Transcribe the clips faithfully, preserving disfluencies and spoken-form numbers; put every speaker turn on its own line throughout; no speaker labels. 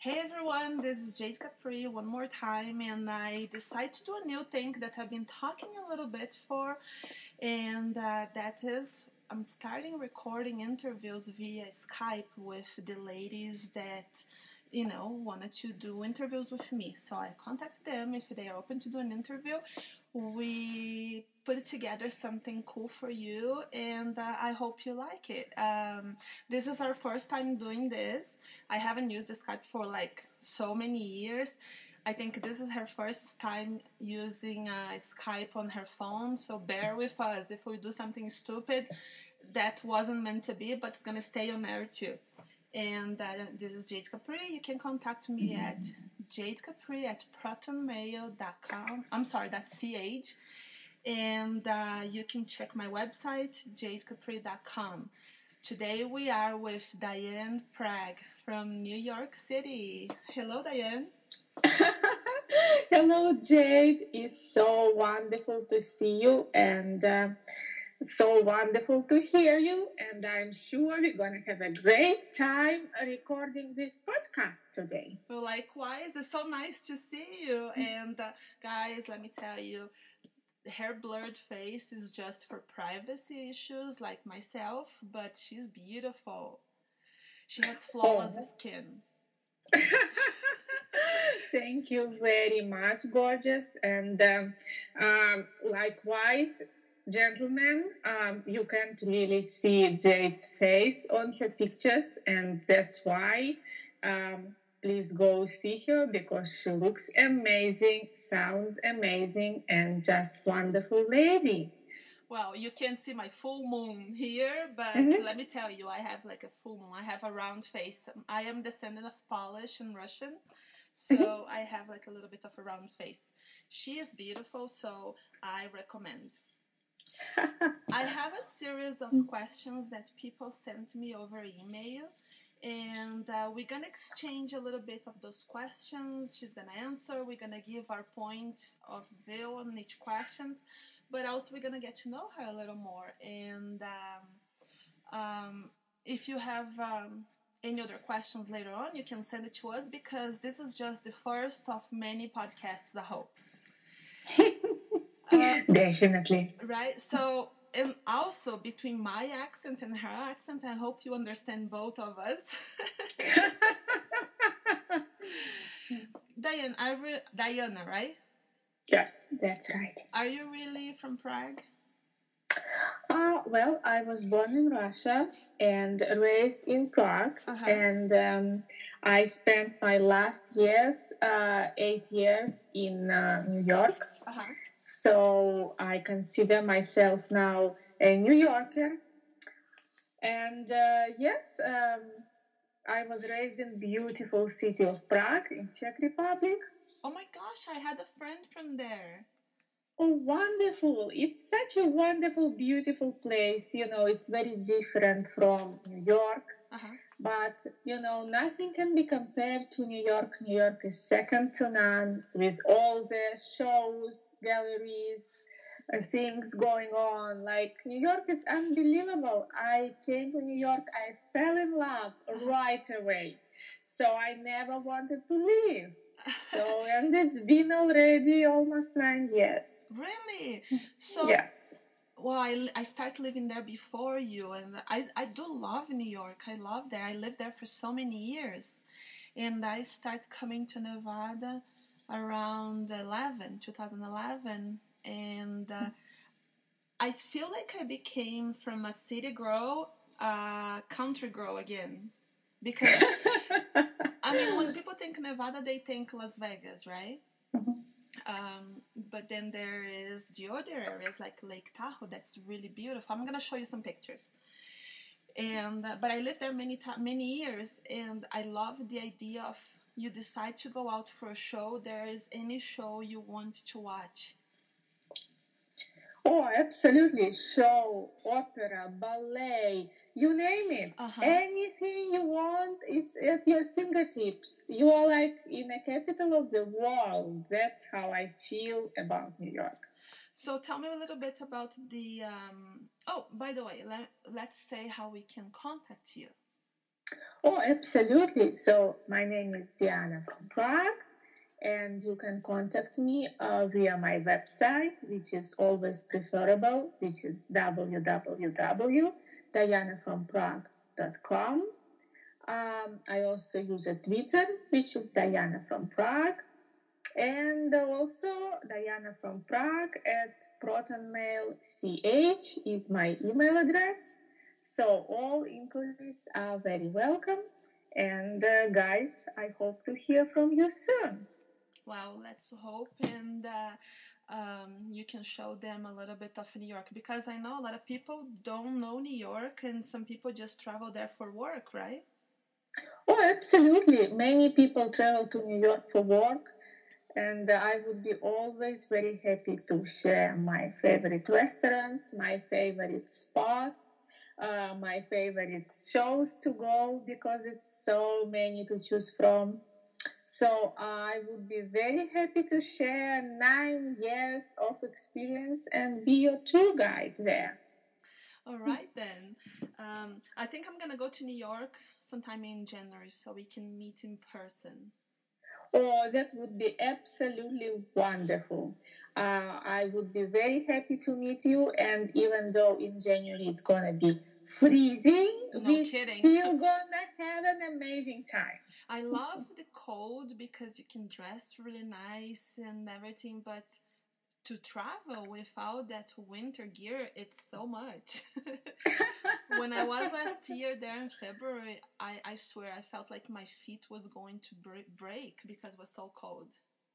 Hey everyone, this is Jade Capri one more time, and I decided to do a new thing that I've been talking a little bit for, and uh, that is I'm starting recording interviews via Skype with the ladies that you know wanted to do interviews with me. So I contacted them if they are open to do an interview. We put together something cool for you, and uh, I hope you like it. Um, this is our first time doing this. I haven't used the Skype for like so many years. I think this is her first time using uh, Skype on her phone, so bear with us if we do something stupid that wasn't meant to be, but it's gonna stay on air too. And uh, this is Jade Capri. You can contact me at jadecapri at protonmail dot com. I'm sorry, that's ch. And uh, you can check my website, jadecapri dot com. Today we are with Diane Prague from New York City. Hello, Diane.
Hello, Jade. It's so wonderful to see you and uh, so wonderful to hear you. And I'm sure we're going to have a great time recording this podcast today.
Well, likewise, it's so nice to see you. And uh, guys, let me tell you, her blurred face is just for privacy issues like myself, but she's beautiful. She has flawless
Oh.
skin.
Thank you very much, gorgeous. And um, um, likewise, gentlemen, um, you can't really see Jade's face on her pictures, and that's why. Um, please go see her because she looks amazing, sounds amazing, and just wonderful lady.
Well, you can't see my full moon here, but mm-hmm. Let me tell you, I have like a full moon. I have a round face. I am descendant of Polish and Russian, so mm-hmm. I have like a little bit of a round face. She is beautiful, so I recommend. I have a series of questions that people sent me over email, and uh, we're gonna exchange a little bit of those questions. She's gonna answer. We're gonna give our point of view on each questions, but also we're gonna get to know her a little more. And um, um, if you have um, any other questions later on, you can send it to us because this is just the first of many podcasts, I hope.
uh, Definitely.
Right? So, and also between my accent and her accent, I hope you understand both of us. Diane, are re- Diana, right?
Yes, that's right.
Are you really from Prague?
Uh, well, I was born in Russia and raised in Prague, uh-huh. and um, I spent my last years, uh, eight years in uh, New York. Uh-huh. So I consider myself now a New Yorker. And uh, yes, um, I was raised in beautiful city of Prague in Czech Republic.
Oh my gosh, I had a friend from there.
Oh, wonderful. It's such a wonderful, beautiful place. You know, it's very different from New York. Uh-huh. But, you know, nothing can be compared to New York. New York is second to none with all the shows, galleries, uh, things going on. Like, New York is unbelievable. I came to New York, I fell in love right away. So I never wanted to leave. So, and it's been already almost nine years.
Really? So,
yes.
Well, I, I started living there before you, and I, I do love New York. I love there. I lived there for so many years. And I started coming to Nevada around eleven, twenty eleven. And uh, I feel like I became from a city girl, a country girl again. Because, I mean, when people think Nevada, they think Las Vegas, right? Mm-hmm. Um, but then there is the other areas like Lake Tahoe that's really beautiful. I'm gonna show you some pictures. And uh, but I lived there many ta- many years, and I love the idea of you decide to go out for a show. There is any show you want to watch.
Oh, absolutely. Show, opera, ballet, you name it. Uh-huh. Anything you want, it's at your fingertips. You are like in the capital of the world. That's how I feel about New York.
So tell me a little bit about the... Um... Oh, by the way, let, let's say how we can contact you.
Oh, absolutely. So my name is Diana from Prague, and you can contact me uh, via my website, which is always preferable, which is w w w dot diana from prague dot com. Um, I also use a Twitter, which is Diana from Prague, and also Diana from Prague at protonmail dot ch is my email address. So all inquiries are very welcome. And uh, guys, I hope to hear from you soon.
Well, let's hope and uh, um, you can show them a little bit of New York, because I know a lot of people don't know New York and some people just travel there for work, right?
Oh, absolutely. Many people travel to New York for work, and I would be always very happy to share my favorite restaurants, my favorite spots, uh, my favorite shows to go, because it's so many to choose from. So I would be very happy to share nine years of experience and be your tour guide there.
All right, then. Um, I think I'm going to go to New York sometime in January so we can meet in person.
Oh, that would be absolutely wonderful. Uh, I would be very happy to meet you. And even though in January it's going to be freezing,
no
we're
kidding.
still going to have an amazing time.
I love the cold because you can dress really nice and everything, but to travel without that winter gear, it's so much. When I was last year there in February, I, I swear I felt like my feet was going to break because it was so cold.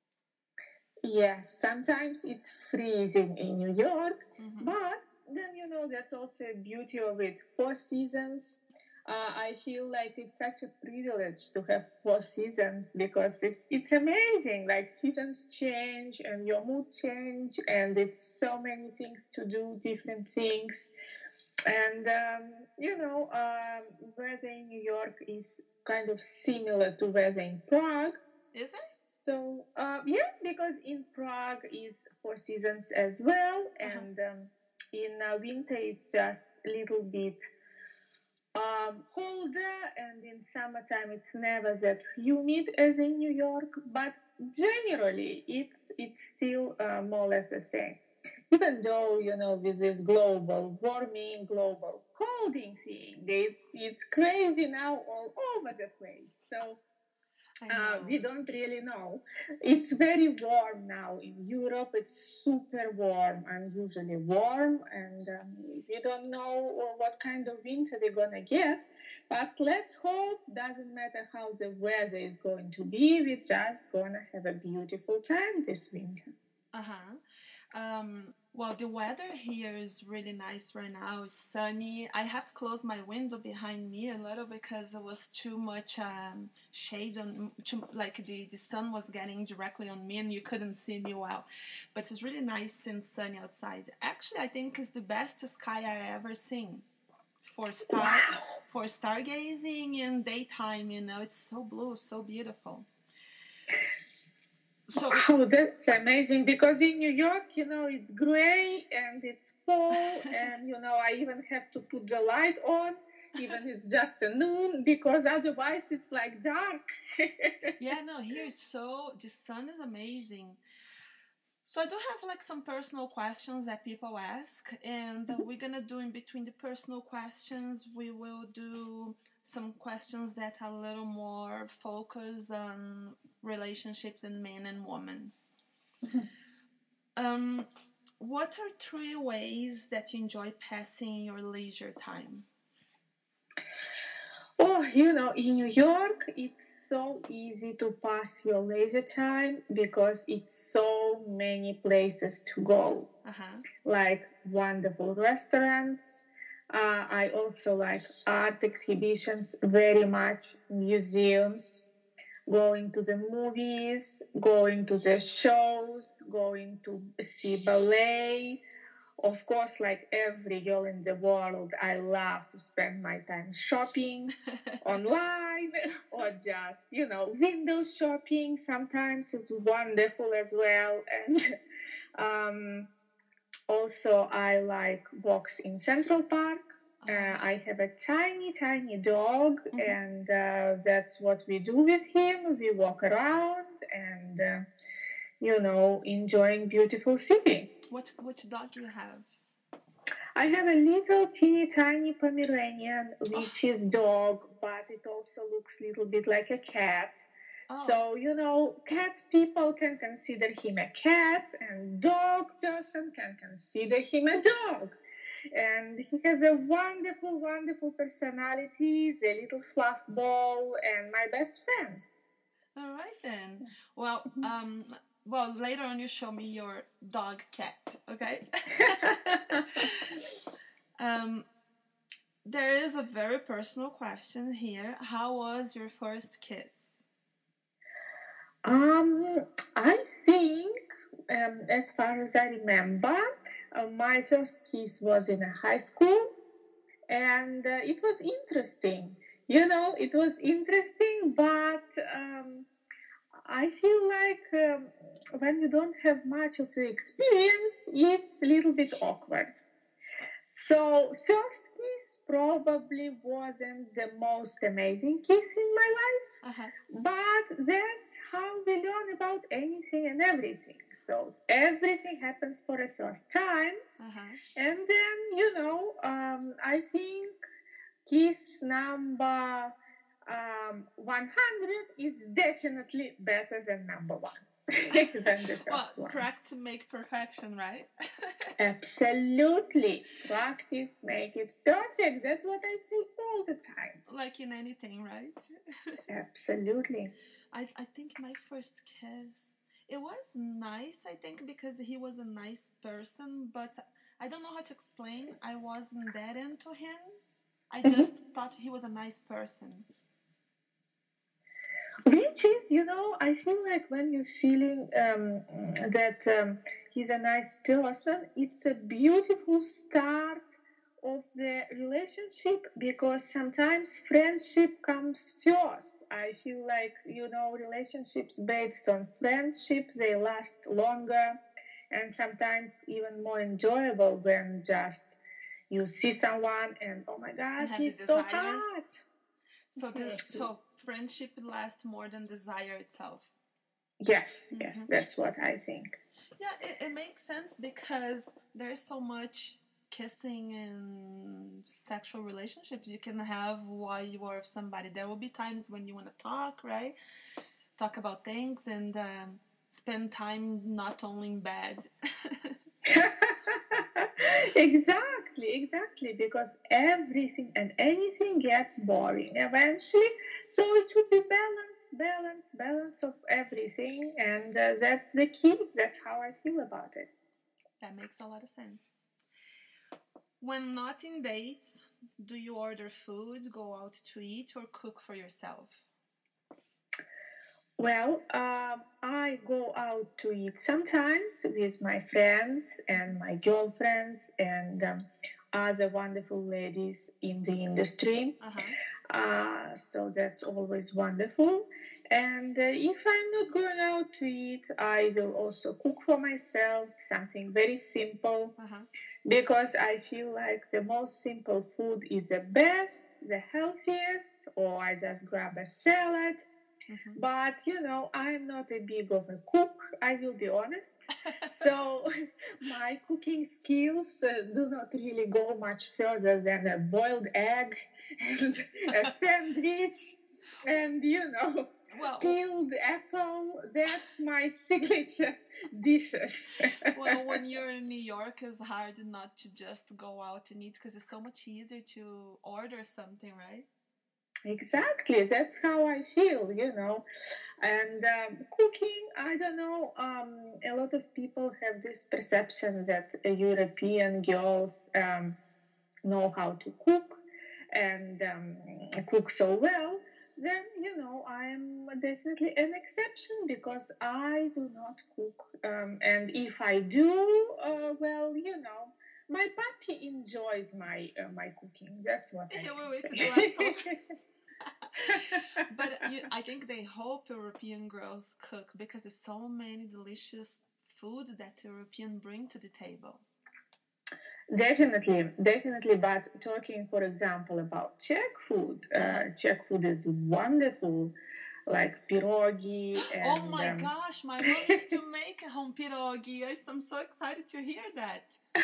Yes, sometimes it's freezing in New York, mm-hmm. but then you know that's also a beauty of it. Four seasons. Uh, I feel like it's such a privilege to have four seasons because it's it's amazing. Like seasons change and your mood change, and it's so many things to do, different things. And um, you know, um, weather in New York is kind of similar to weather in Prague.
Is it?
So uh, yeah, because in Prague is four seasons as well, and uh-huh. um, in uh, winter it's just a little bit um, colder, and in summertime it's never that humid as in New York. But generally, it's it's still uh, more or less the same. Even though you know with this global warming, global colding thing, it's it's crazy now all over the place. So. Uh, we don't really know. It's very warm now in Europe. It's super warm, unusually warm, and um, we don't know what kind of winter we're gonna get. But let's hope. Doesn't matter how the weather is going to be. We're just gonna have a beautiful time this winter.
Uh huh. Um, well, the weather here is really nice right now. It's sunny. I have to close my window behind me a little because it was too much um, shade on, too, like the, the sun was getting directly on me and you couldn't see me well. But it's really nice and sunny outside. Actually, I think it's the best sky I ever seen for star wow. for stargazing in daytime. You know, it's so blue, so beautiful.
So, wow, that's amazing, because in New York, you know, it's gray and it's fall, and you know, I even have to put the light on, even it's just a noon, because otherwise it's like dark.
Yeah, no, here is so the sun is amazing. So I do have like some personal questions that people ask, and we're gonna do in between the personal questions, we will do some questions that are a little more focused on relationships and men and women. um, what are three ways that you enjoy passing your leisure time?
Oh, you know, in New York, it's so easy to pass your leisure time because it's so many places to go. Uh-huh. Like wonderful restaurants. Uh, I also like art exhibitions very much, museums, going to the movies, going to the shows, going to see ballet. Of course, like every girl in the world, I love to spend my time shopping online or just, you know, window shopping. Sometimes it's wonderful as well. And um, also, I like walks in Central Park. Uh, I have a tiny, tiny dog, mm-hmm. and uh, that's what we do with him. We walk around and, uh, you know, enjoying beautiful city.
What which dog do you have?
I have a little teeny tiny Pomeranian, which oh. is dog, but it also looks a little bit like a cat. Oh. So, you know, cat people can consider him a cat, and dog person can consider him a dog. And he has a wonderful, wonderful personality. He's a little fluff ball and my best friend.
All right, then. Well, um, well, later on you show me your dog cat, okay? um, there is a very personal question here. How was your first kiss?
Um, I think, um, as far as I remember, uh, my first kiss was in a high school, and uh, it was interesting. You know, it was interesting, but um, I feel like um, when you don't have much of the experience, it's a little bit awkward. So, first kiss probably wasn't the most amazing kiss in my life, uh-huh. but that's how we learn about anything and everything. So, everything happens for a first time, uh-huh. and then, you know, um, I think kiss number um, one hundred is definitely better than number one. than the first
well,
one.
Practice make perfection, right?
Absolutely. Practice make it perfect. That's what I say all the time.
Like in anything, right?
Absolutely.
I, I think my first kiss, it was nice, I think, because he was a nice person, but I don't know how to explain. I wasn't that into him. I just mm-hmm. thought he was a nice person.
Which is, you know, I feel like when you're feeling um, that um, he's a nice person, it's a beautiful start of the relationship, because sometimes friendship comes first. I feel like, you know, relationships based on friendship, they last longer and sometimes even more enjoyable when just you see someone and, oh my God, he's so hot.
So, the, so friendship lasts more than desire itself.
Yes, yes, mm-hmm. That's what I think.
Yeah, it, it makes sense because there's so much kissing and sexual relationships you can have while you are with somebody. There will be times when you want to talk, right? Talk about things and um, spend time not only in bed.
Exactly, exactly, because everything and anything gets boring eventually. So it should be balance, balance, balance of everything, and uh, that's the key. That's how I feel about it.
That makes a lot of sense. When not in dates, do you order food, go out to eat, or cook for yourself?
Well, um, I go out to eat sometimes with my friends and my girlfriends and um, other wonderful ladies in the industry. Uh-huh. Uh, so that's always wonderful. And uh, if I'm not going out to eat, I will also cook for myself, something very simple, uh-huh. because I feel like the most simple food is the best, the healthiest, or I just grab a salad. Mm-hmm. But, you know, I'm not a big of a cook, I will be honest. So my cooking skills uh, do not really go much further than a boiled egg and a sandwich and, you know, well, peeled apple. That's my signature dishes.
Well, when you're in New York, it's hard not to just go out and eat because it's so much easier to order something, right?
Exactly, that's how I feel, you know. And um, cooking, I don't know, um, a lot of people have this perception that uh, European girls um, know how to cook and um, cook so well. Then, you know, I'm definitely an exception because I do not cook. Um, and if I do, uh, well, you know, my puppy enjoys my uh, my cooking. That's what I
yeah,
can
wait,
say.
The leftovers. But you, I think they hope European girls cook because there's so many delicious food that European bring to the table.
Definitely, definitely. But talking, for example, about Czech food, uh, Czech food is wonderful, like pierogi
Oh
and.
my
Um...
gosh, my mom used to make a home pierogi. I'm so excited to hear that.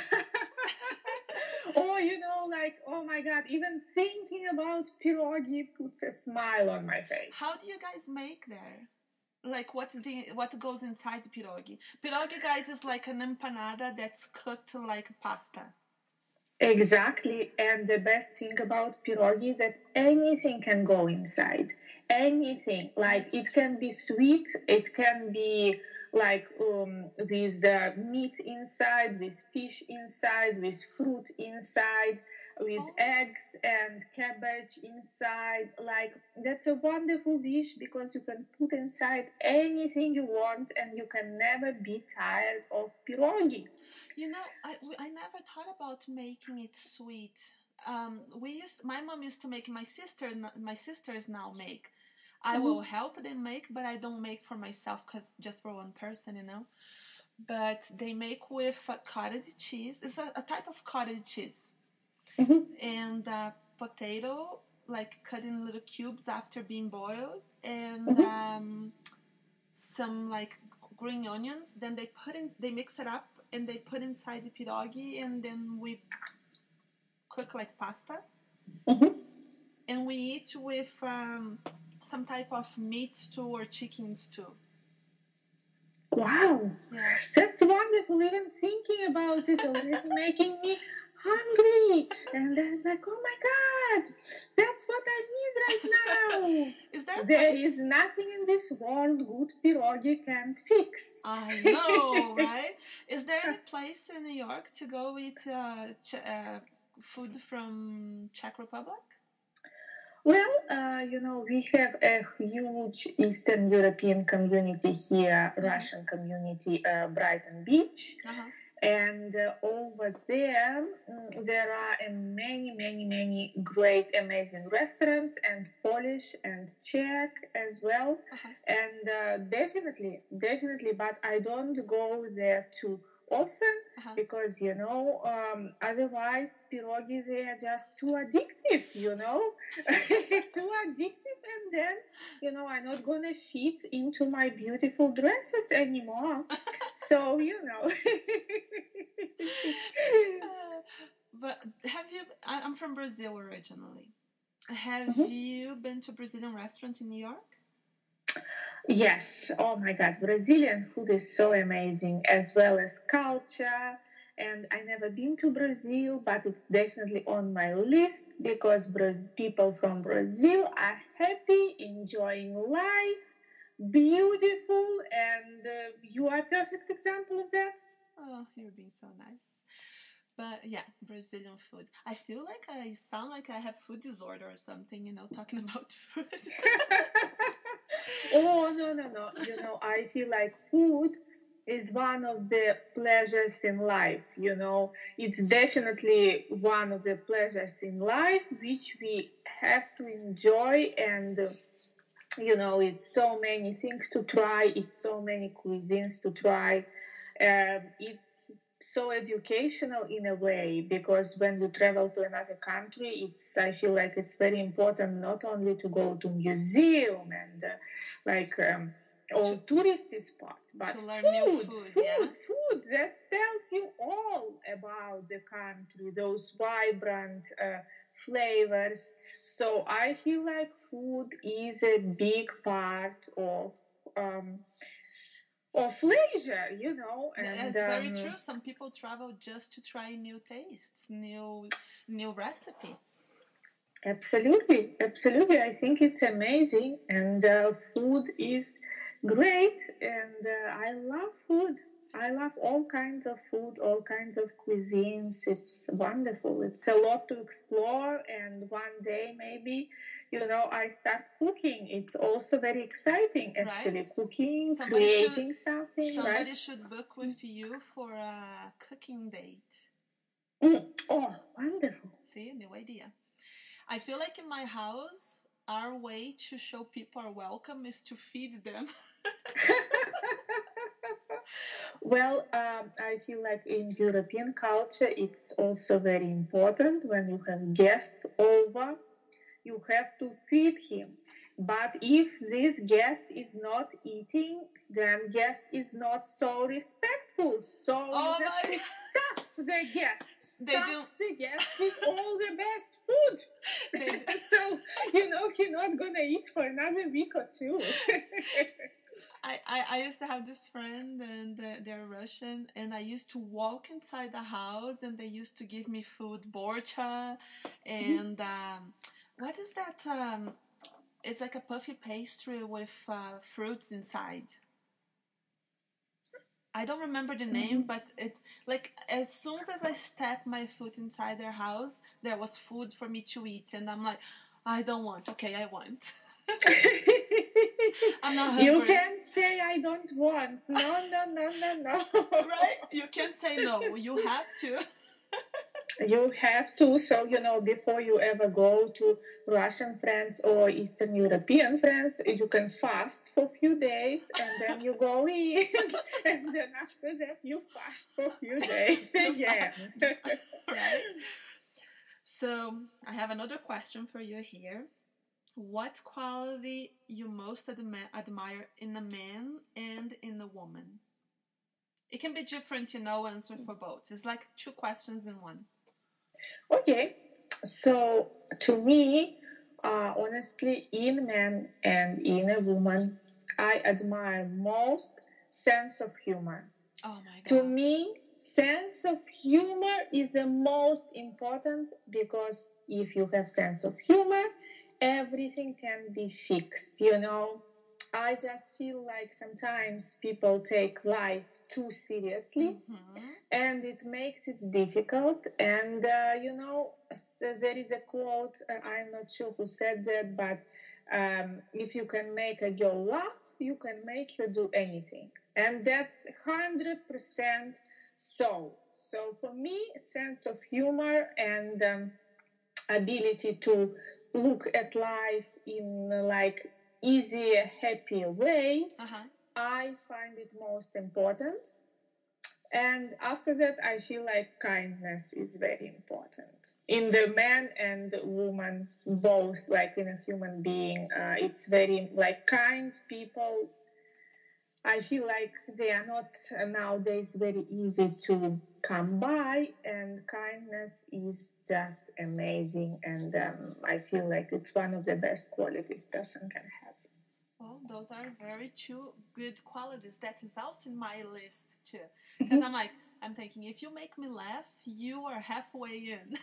Oh, you know, like, oh my God, even thinking about pierogi puts a smile on my face.
How do you guys make there? Like, what's the what goes inside the pierogi? Pierogi, guys, is like an empanada that's cooked like pasta.
Exactly, and the best thing about pierogi is that anything can go inside. Anything, like that's... it can be sweet, it can be like um, with uh, meat inside, with fish inside, with fruit inside, with oh. eggs and cabbage inside. Like, that's a wonderful dish because you can put inside anything you want and you can never be tired of pierogi.
You know, I, I never thought about making it sweet. Um, we used my mom used to make, my sister my sisters now make. I mm-hmm. will help them make, but I don't make for myself because just for one person, you know. But they make with uh, cottage cheese. It's a, a type of cottage cheese. Mm-hmm. And uh, potato, like cut in little cubes after being boiled, and mm-hmm. um, some like green onions. Then they put in, they mix it up, and they put inside the pierogi, and then we cook like pasta. Mm-hmm. And we eat with um, some type of meat stew or chicken stew.
Wow, yeah. That's wonderful. Even thinking about it already making me hungry. And then like, oh my God, that's what I need right now.
Is there
there is nothing in this world good pierogi can't fix.
I know, right? Is there any place in New York to go eat uh, ch- uh, food from Czech Republic?
Well, uh, you know, we have a huge Eastern European community here, mm-hmm. Russian community, uh, Brighton Beach. Uh-huh. And uh, over there, mm, there are uh, many, many, many great, amazing restaurants, and Polish and Czech as well. Uh-huh. And uh, definitely, definitely, but I don't go there too often uh-huh. because, you know, um, otherwise pierogi, they are just too addictive, you know, too addictive. And then, you know, I'm not going to fit into my beautiful dresses anymore. So, you know.
uh, but have you, I, I'm from Brazil originally. Have mm-hmm. you been to a Brazilian restaurant in New York?
Yes. Oh my God. Brazilian food is so amazing, as well as culture. And I never been to Brazil, but it's definitely on my list because Braz- people from Brazil are happy, enjoying life, beautiful, and uh, you are a perfect example of that.
Oh, you're being so nice. But yeah, Brazilian food. I feel like I sound like I have food disorder or something, you know, talking about food.
Oh, no, no, no. You know, I feel like food is one of the pleasures in life, you know. It's definitely one of the pleasures in life which we have to enjoy, and, uh, you know, it's so many things to try, it's so many cuisines to try. Um, it's so educational in a way, because when you travel to another country, it's I feel like it's very important not only to go to museum and uh, like um, all touristy spots, but
to learn
food,
new food,
food,
yeah?
food that tells you all about the country, those vibrant uh, flavors. So I feel like food is a big part of um, of leisure, you know.
And, That's um, very true. Some people travel just to try new tastes, new new recipes.
Absolutely, absolutely. I think it's amazing, and uh, food is great, and uh, I love food. I love all kinds of food, all kinds of cuisines. It's wonderful. It's a lot to explore, and one day maybe, you know, I start cooking. It's also very exciting, actually, right? Cooking, somebody creating
should,
something.
Somebody
right?
should book with you for a cooking date.
Mm. Oh, wonderful.
See, new idea. I feel like in my house, our way to show people are welcome is to feed them.
Well, um, I feel like in European culture, it's also very important when you have guests over, you have to feed him. But if this guest is not eating, then guest is not so respectful. So you
Oh
have
my!
to stuff the guest,
They
stuff
do.
the guest with all the best food.
They do.
So you know he's not gonna eat for another week or two.
I, I, I used to have this friend and they're, they're Russian, and I used to walk inside the house and they used to give me food, borcha, and um, what is that? Um, it's like a puffy pastry with uh, fruits inside. I don't remember the name,
Mm-hmm.
but it like as soon as I stepped my foot inside their house, there was food for me to eat, and I'm like, I don't want. Okay, I want. I'm not
You
hungry.
can't say I don't want. No, no, no, no, no.
Right? You can't say no. You have to.
You have to, so you know, before you ever go to Russian friends or Eastern European friends, you can fast for a few days and then you go in, and then after that you fast for a few days again.
Right? So I have another question for you here. What quality you most admi- admire in a man and in a woman? It can be different, you know, answer for both. It's like two questions in one.
Okay, so to me, uh, honestly, in man and in a woman, I admire most sense of humor.
Oh my God.
To me, sense of humor is the most important, because if you have sense of humor, everything can be fixed, you know. I just feel like sometimes people take life too seriously, mm-hmm. and it makes it difficult. And, uh, you know, there is a quote, uh, I'm not sure who said that, but um, if you can make a girl laugh, you can make her do anything. And that's one hundred percent so. So for me, sense of humor and um, ability to look at life in like easy, happy way, uh-huh. I find it most important. And after that, I feel like kindness is very important in the man and woman, both, like in a human being. Uh, it's very like kind people. I feel like they are not uh, nowadays very easy to come by, and kindness is just amazing. And um, I feel like it's one of the best qualities person can have.
Well, those are very two good qualities. That is also in my list too. Because I'm like, I'm thinking, if you make me laugh, you are halfway in.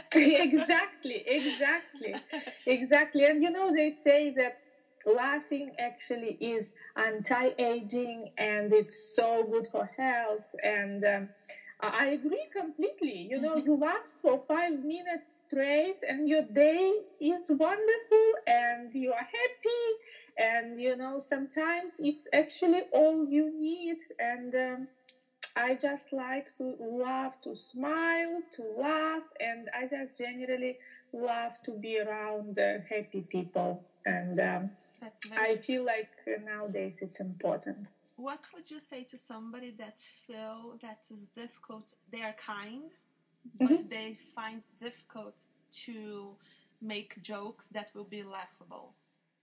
exactly, exactly, exactly. And you know, they say that laughing actually is anti-aging and it's so good for health. And um, I agree completely. You know, mm-hmm. you laugh for five minutes straight and your day is wonderful and you are happy. And, you know, sometimes it's actually all you need. And um, I just like to love to smile, to laugh, and I just generally love to be around uh, happy people. And um, I feel like nowadays it's important.
What would you say to somebody that feel that is difficult? They are kind, but mm-hmm. they find difficult to make jokes that will be laughable.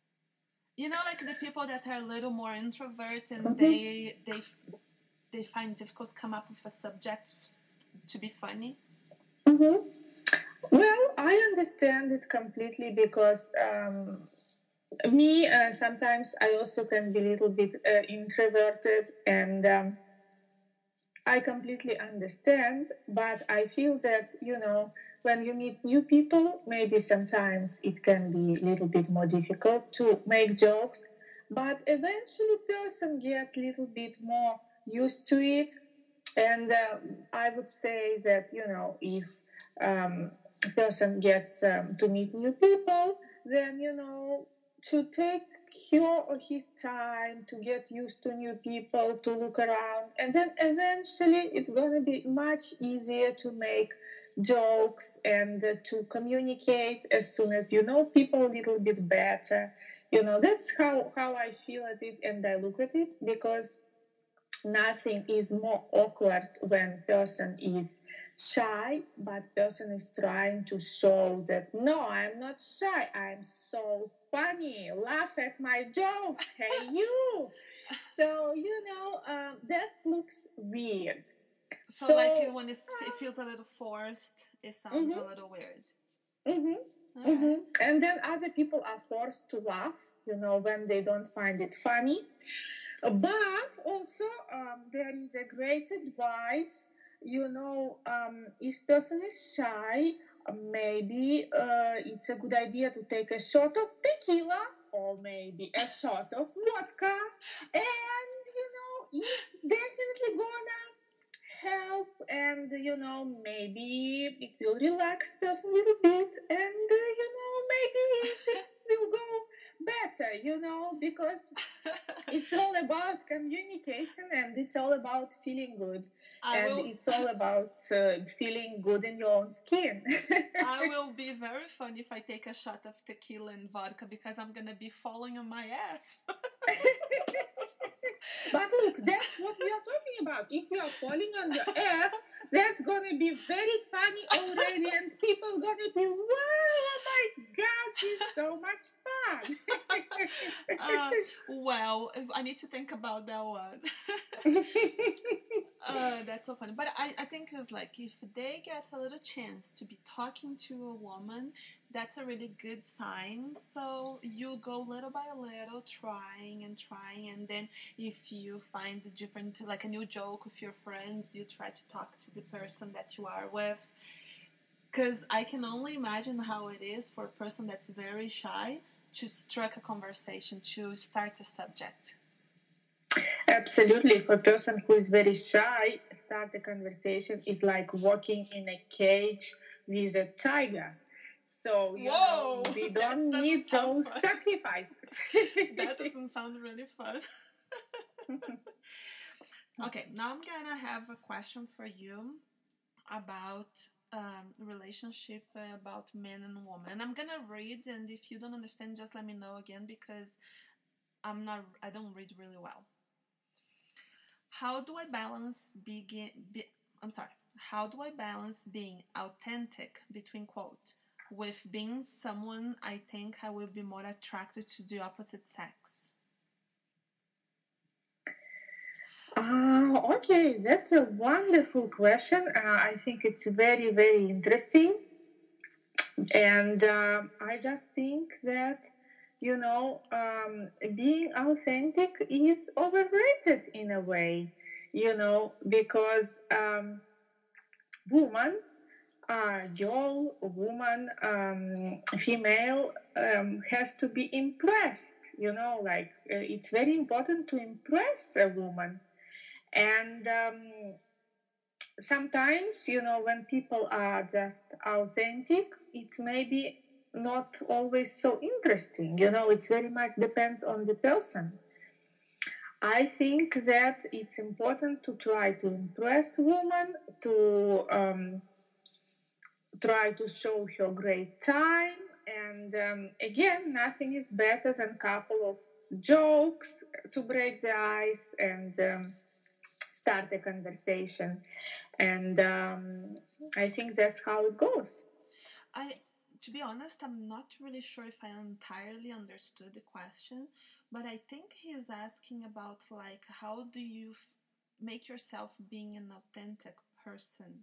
You know, like the people that are a little more introvert and mm-hmm. they they they find difficult to come up with a subject to be funny.
Mm-hmm. Well, I understand it completely because um, me uh, sometimes I also can be a little bit uh, introverted, and um, I completely understand, but I feel that, you know, when you meet new people, maybe sometimes it can be a little bit more difficult to make jokes, but eventually person get a little bit more used to it. And uh, I would say that, you know, if um, a person gets um, to meet new people, then, you know, to take your or his time to get used to new people, to look around, and then eventually it's going to be much easier to make jokes and uh, to communicate as soon as you know people a little bit better. You know, that's how, how I feel at it and I look at it, because nothing is more awkward when person is shy, but person is trying to show that no, I'm not shy, I'm so funny, laugh at my jokes, hey you. So you know, um, that looks weird.
So, so like when it's, it feels a little forced, it sounds mm-hmm. a little weird.
Mm-hmm. Right. Mm-hmm. And then other people are forced to laugh, you know, when they don't find it funny. But also, um, there is a great advice, you know, um, if person is shy, maybe uh, it's a good idea to take a shot of tequila or maybe a shot of vodka, and you know, it's definitely gonna help, and you know, maybe it will relax person a little bit, and uh, you know, maybe things will go better, you know, because it's all about communication, and it's all about feeling good. I and will... it's all about uh, feeling good in your own skin.
I will be very fun if I take a shot of tequila and vodka, because I'm going to be falling on my ass.
But look, that's what we are talking about. If you are falling on your ass, that's going to be very funny already, and people are going to be, wow, oh my God, she's so much fun.
uh, well, I need to think about that one. uh, that's so funny. But I, I think it's like if they get a little chance to be talking to a woman, that's a really good sign. So you go little by little, trying and trying, and then if you find a different, like a new joke with your friends, you try to talk to the person that you are with. Because I can only imagine how it is for a person that's very shy to strike a conversation, to start a subject.
Absolutely. For a person who is very shy, start a conversation is like walking in a cage with a tiger. So, you Whoa, know, we don't need those fun. sacrifices.
That doesn't sound really fun. Okay, now I'm gonna have a question for you about um, relationship, uh, about men and women. And I'm gonna read, and if you don't understand, just let me know again, because I'm not, I don't read really well. How do I balance begin? Be, I'm sorry. How do I balance being authentic, between quote, with being someone I think I will be more attracted to the opposite sex?
Uh, okay, that's a wonderful question. Uh, I think it's very, very interesting. And uh, I just think that, you know, um, being authentic is overrated in a way, you know, because um, woman, uh, girl, woman, um, female um, has to be impressed, you know, like uh, it's very important to impress a woman. And um, sometimes, you know, when people are just authentic, it's maybe not always so interesting. You know, it very much depends on the person. I think that it's important to try to impress women, to um, try to show her great time. And um, again, nothing is better than a couple of jokes to break the ice and um, start a conversation. And um, I think that's how it goes.
I, to be honest, I'm not really sure if I entirely understood the question, but I think he's asking about like how do you f- make yourself being an authentic person.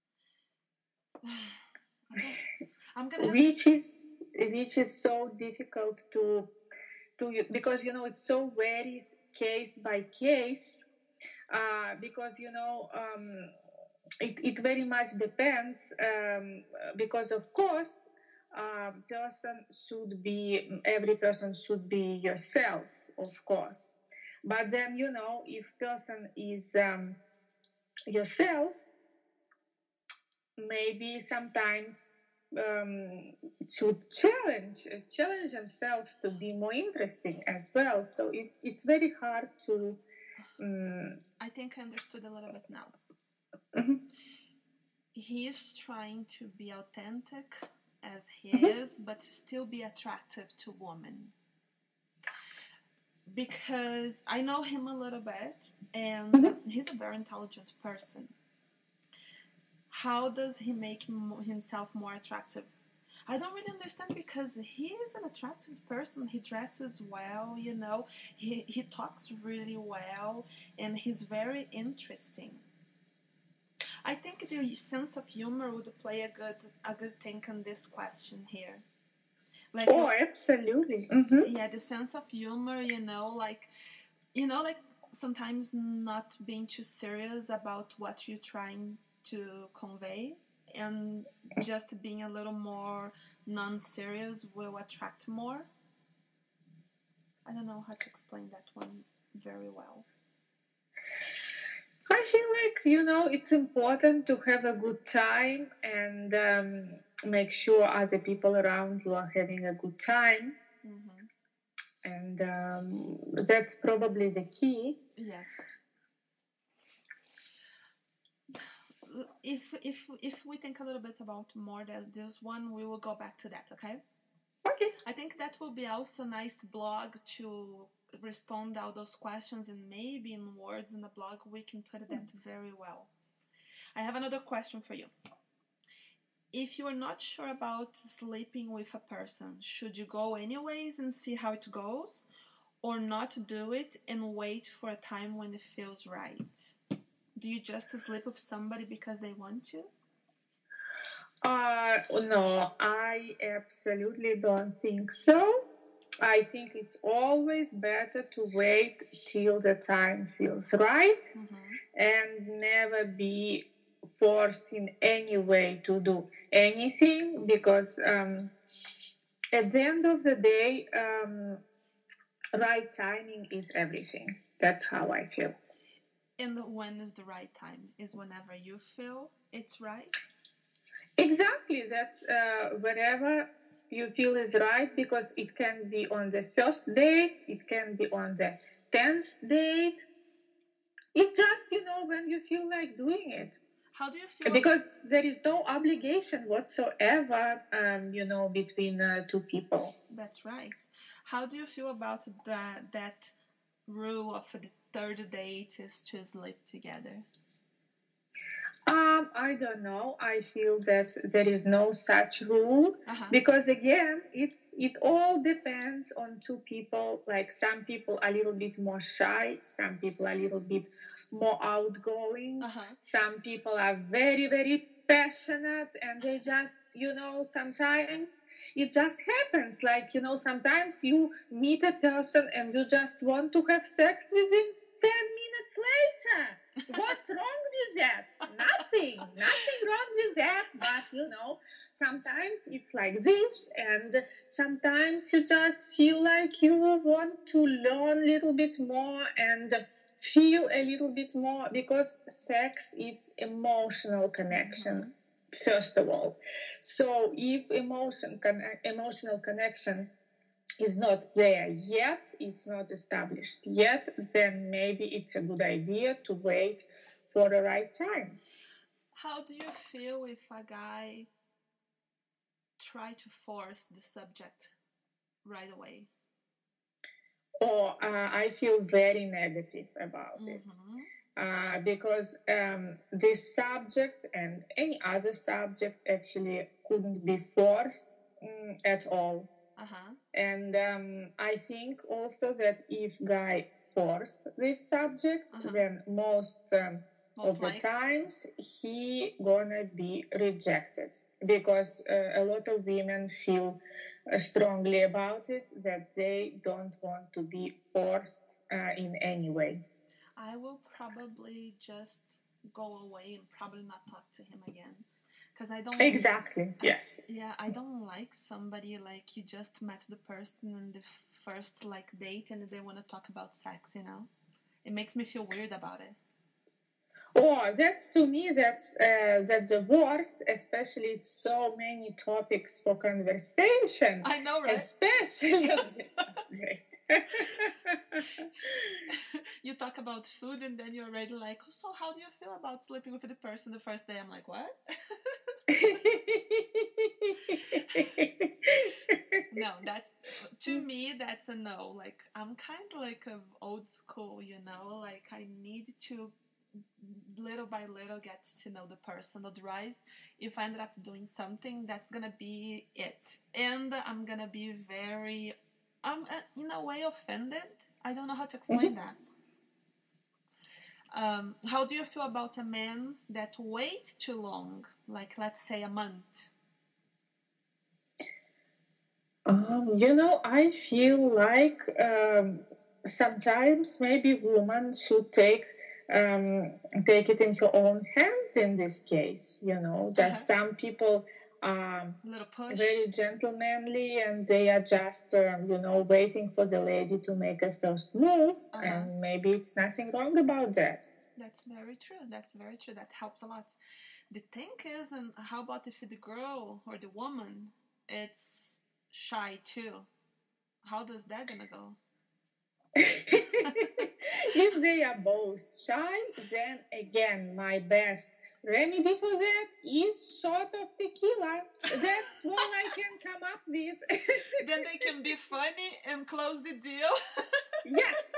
I'm gonna which to... is which is so difficult to to because you know it so varies case by case. Uh, because you know um, it, it very much depends um, because of course um, person should be every person should be yourself, of course, but then you know if person is um, yourself, maybe sometimes um, should challenge challenge themselves to be more interesting as well. So it's it's very hard to um,
I think I understood a little bit now.
Mm-hmm.
He is trying to be authentic as he mm-hmm. is, but still be attractive to women. because I know him a little bit, and
Mm-hmm.
he's a very intelligent person. How does he make himself more attractive? I don't really understand, because he is an attractive person. He dresses well, you know. He he talks really well, and he's very interesting. I think the sense of humor would play a good a good thing on this question here. Like,
oh, absolutely. Mm-hmm.
yeah, the sense of humor, you know, like, you know, like sometimes not being too serious about what you're trying to convey, and just being a little more non-serious will attract more. I don't know how to explain that one very well.
I feel like, you know, it's important to have a good time and um, make sure other people around you are having a good time.
Mm-hmm.
And um, that's probably the key.
Yes. If if if we think a little bit about more than this one, we will go back to that, okay?
Okay.
I think that will be also a nice blog to respond all those questions, and maybe in words in the blog we can put that very well. I have another question for you. If you are not sure about sleeping with a person, should you go anyways and see how it goes, or not do it and wait for a time when it feels right? Do you just sleep with somebody because they want to?
Uh, no, I absolutely don't think so. I think it's always better to wait till the time feels right,
Mm-hmm.
and never be forced in any way to do anything, because um, at the end of the day, um, right timing is everything. That's how I feel.
And when is the right time? Is whenever you feel it's right?
Exactly. That's uh, wherever you feel is right, because it can be on the first date, it can be on the tenth date. It just, you know, when you feel like doing it.
How do you feel?
Because there is no obligation whatsoever, um, you know, between uh, two people.
That's right. How do you feel about that that rule of the third date is to sleep together?
Um, I don't know. I feel that there is no such rule,
uh-huh.
because again, it's it all depends on two people. Like, some people a little bit more shy, some people a little bit more outgoing,
uh-huh.
some people are very very passionate, and they just, you know, sometimes it just happens. Like, you know, sometimes you meet a person and you just want to have sex with him ten minutes later. What's wrong with that? Nothing. Nothing wrong with that. But, you know, sometimes it's like this, and sometimes you just feel like you want to learn a little bit more and feel a little bit more, because sex is emotional connection. Mm-hmm. First of all, so if emotion con- emotional connection is not there yet, it's not established yet, then maybe it's a good idea to wait for the right time.
How do you feel if a guy try to force the subject right away?
Or uh, I feel very negative about
mm-hmm.
it. Uh, because um, this subject and any other subject actually couldn't be forced um, at all.
Uh-huh.
And um, I think also that if guy force this subject, uh-huh. then most, um, most of the like. times he gonna be rejected, because uh, a lot of women feel uh, strongly about it, that they don't want to be forced uh, in any way.
I will probably just go away and probably not talk to him again. Because I don't...
Exactly,
I,
yes.
Yeah, I don't like somebody like you just met the person in the first like date and they want to talk about sex, you know? It makes me feel weird about it.
Oh, that's, to me, that's uh, that's the worst. Especially, it's so many topics for conversation.
I know, right?
Especially, great.
You talk about food and then you're already like, so how do you feel about sleeping with the person the first day? I'm like, what? No, that's to me that's a no. Like I'm kind of like of old school, you know. Like I need to little by little get to know the person. Otherwise, if I ended up doing something, that's gonna be it, and I'm gonna be very, um, uh, in a way offended. I don't know how to explain that. Um, how do you feel about a man that wait too long, like let's say a month?
Um, you know, I feel like um, sometimes maybe women should take um, take it into own hands in this case. You know, just uh-huh. Some people are very gentlemanly and they are just um, you know waiting for the lady to make a first move, uh-huh. and maybe it's nothing wrong about that.
That's very true. That's very true. That helps a lot. The thing is, and how about if the girl or the woman, it's shy too? How does that gonna go?
If they are both shy, then again, my best remedy for that is shot of tequila. That's all I can come up with.
Then they can be funny and close the deal.
Yes.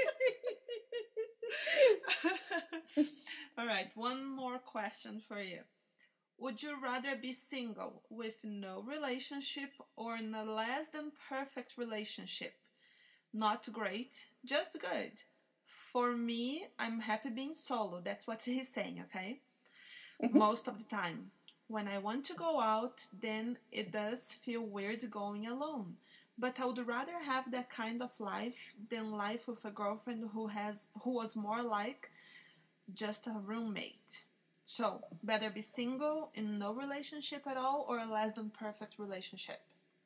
All right, one more question for you. Would you rather be single with no relationship or in a less than perfect relationship? Not great, just good. For me, I'm happy being solo. That's what he's saying, okay? Mm-hmm. Most of the time. When I want to go out, then it does feel weird going alone. But I would rather have that kind of life than life with a girlfriend who has who was more like just a roommate. So, better be single in no relationship at all or a less than perfect relationship?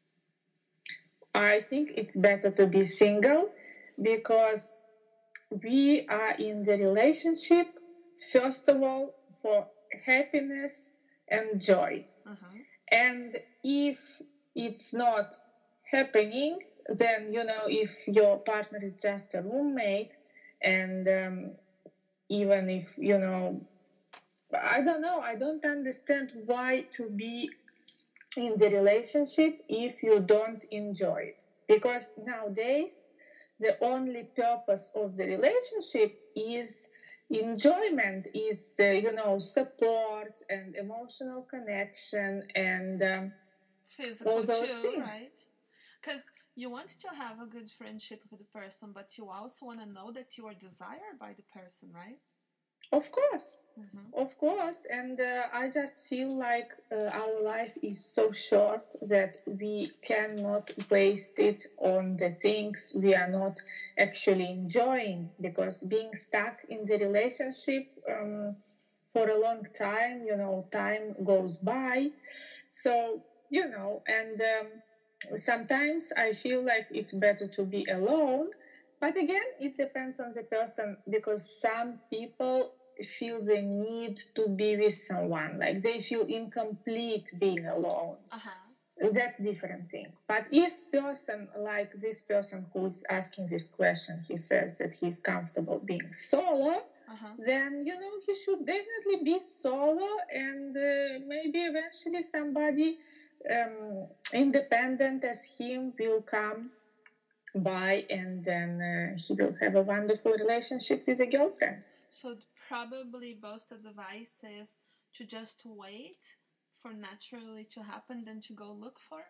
I think it's better to be single because we are in the relationship, first of all, for happiness and joy. Uh-huh. And if it's not happening, then, you know, if your partner is just a roommate, and um, even if, you know, I don't know, I don't understand why to be in the relationship if you don't enjoy it. Because nowadays, the only purpose of the relationship is enjoyment, is uh, you know support and emotional connection and um,
physical
all those
too,
things.
Right? Because you want to have a good friendship with the person, but you also want to know that you are desired by the person, right?
Of course. Mm-hmm. Of course, and uh, I just feel like uh, our life is so short that we cannot waste it on the things we are not actually enjoying, because being stuck in the relationship um, for a long time, you know, time goes by. So, you know, and um, sometimes I feel like it's better to be alone. But again, it depends on the person, because some people feel the need to be with someone, like they feel incomplete being alone. Uh-huh. That's a different thing. But if person like this person who is asking this question, he says that he's comfortable being solo, uh-huh. then you know he should definitely be solo, and uh, maybe eventually somebody um, independent as him will come by, and then uh, he will have a wonderful relationship with a girlfriend.
So probably best advice is to just wait for naturally to happen than to go look for?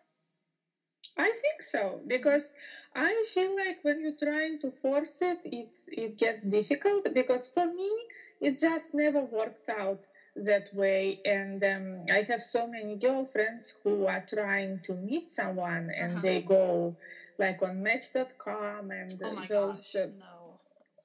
I think so, because I feel like when you're trying to force it, it, it gets difficult, because for me, it just never worked out that way. And um, I have so many girlfriends who are trying to meet someone, and uh-huh. they go like on match dot com and
oh my
those...
Gosh, uh, no.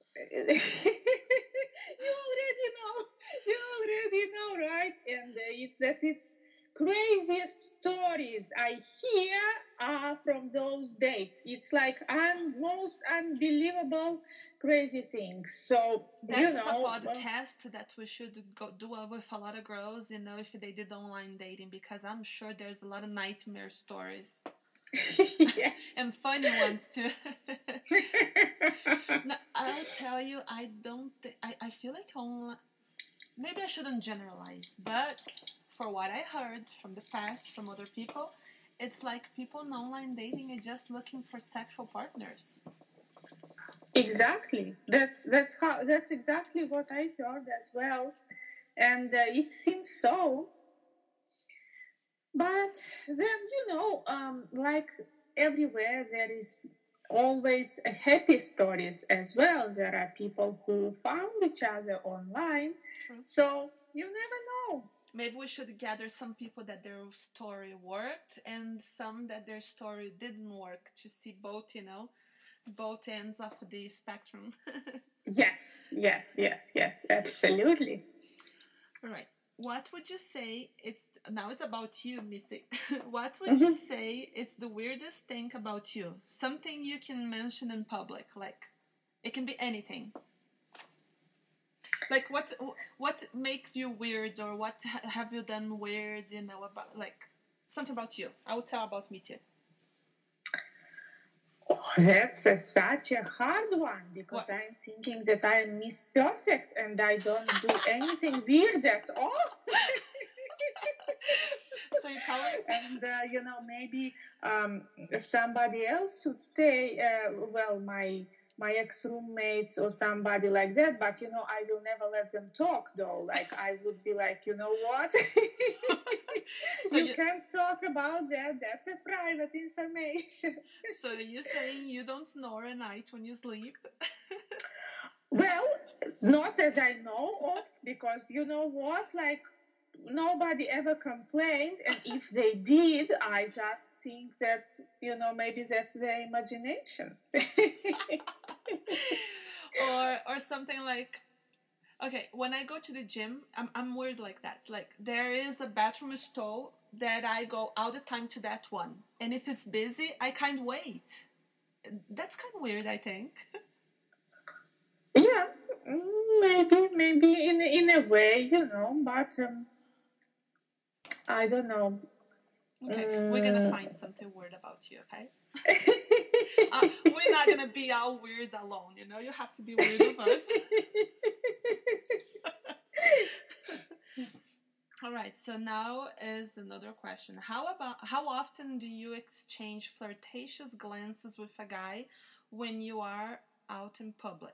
you already know, you already know, right? And uh, it, that it's craziest stories I hear are from those dates. It's like un- most unbelievable crazy things. So
that's
you know,
a podcast uh, that we should go do with a lot of girls, you know, if they did online dating, because I'm sure there's a lot of nightmare stories.
Yes.
And funny ones too. No, I'll tell you, I don't. Th- I I feel like online. Maybe I shouldn't generalize, but for what I heard from the past from other people, it's like people in online dating are just looking for sexual partners.
Exactly. That's that's how that's exactly what I heard as well, and uh, it seems so. But then you know, um, like everywhere, there is always a happy stories as well. There are people who found each other online,
True.
So you never know.
Maybe we should gather some people that their story worked and some that their story didn't work to see both, you know, both ends of the spectrum.
Yes, yes, yes, yes, absolutely.
All right. What would you say it's now it's about you, Missy. What would mm-hmm. you say it's the weirdest thing about you? Something you can mention in public, like it can be anything. Like what what makes you weird, or what have you done weird, you know, about like something about you. I will tell about me too.
Oh, that's a, such a hard one, because what? I'm thinking that I'm Miss Perfect and I don't do anything weird at all.
So you tell me?
And, uh, you know, maybe um, somebody else should say, uh, well, my my ex-roommates or somebody like that, but, you know, I will never let them talk, though. Like, I would be like, you know what? So you, you can't talk about that. That's a private information.
So you're saying you don't snore at night when you sleep?
Well, not as I know of, because you know what? Like, nobody ever complained, and if they did, I just think that, you know, maybe that's their imagination.
or or something like, okay, when I go to the gym, I'm I'm weird like that. Like, there is a bathroom stall that I go all the time to that one, and if it's busy, I can't wait. That's kind of weird, I think.
Yeah, maybe, maybe in in a way, you know, but um, I don't know.
Okay, mm. We're gonna find something weird about you, okay? uh, we're not gonna be all weird alone, you know. You have to be weird with us. All right, so now is another question. How about how often do you exchange flirtatious glances with a guy when you are out in public?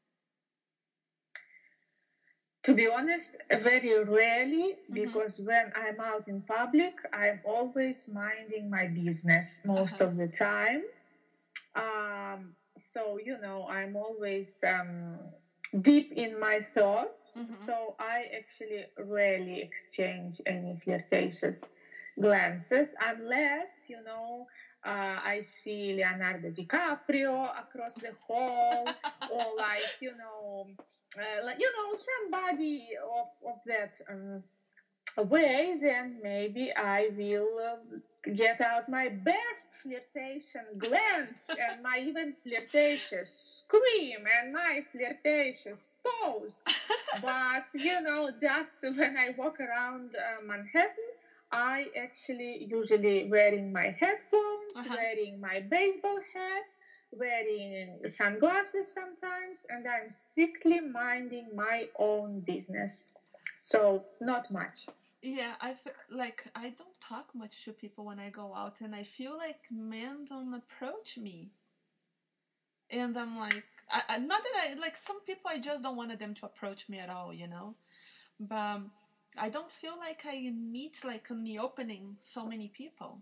To be honest, very rarely, because mm-hmm. when I'm out in public, I'm always minding my business most uh-huh. of the time. Um, so, you know, I'm always um, deep in my thoughts. Mm-hmm. So I actually rarely exchange any flirtatious glances, unless, you know, uh, I see Leonardo DiCaprio across the hall, or like, you know, uh, like, you know, somebody of, of that um, way, then maybe I will uh, get out my best flirtation glance and my even flirtatious scream and my flirtatious pose. But, you know, just when I walk around uh, Manhattan, I actually usually wearing my headphones, uh-huh. wearing my baseball hat, wearing sunglasses sometimes, and I'm strictly minding my own business. So not much.
Yeah, I feel like I don't talk much to people when I go out, and I feel like men don't approach me. And I'm like, I, I, not that I like some people, I just don't want them to approach me at all, you know. But um, I don't feel like I meet like in the opening so many people.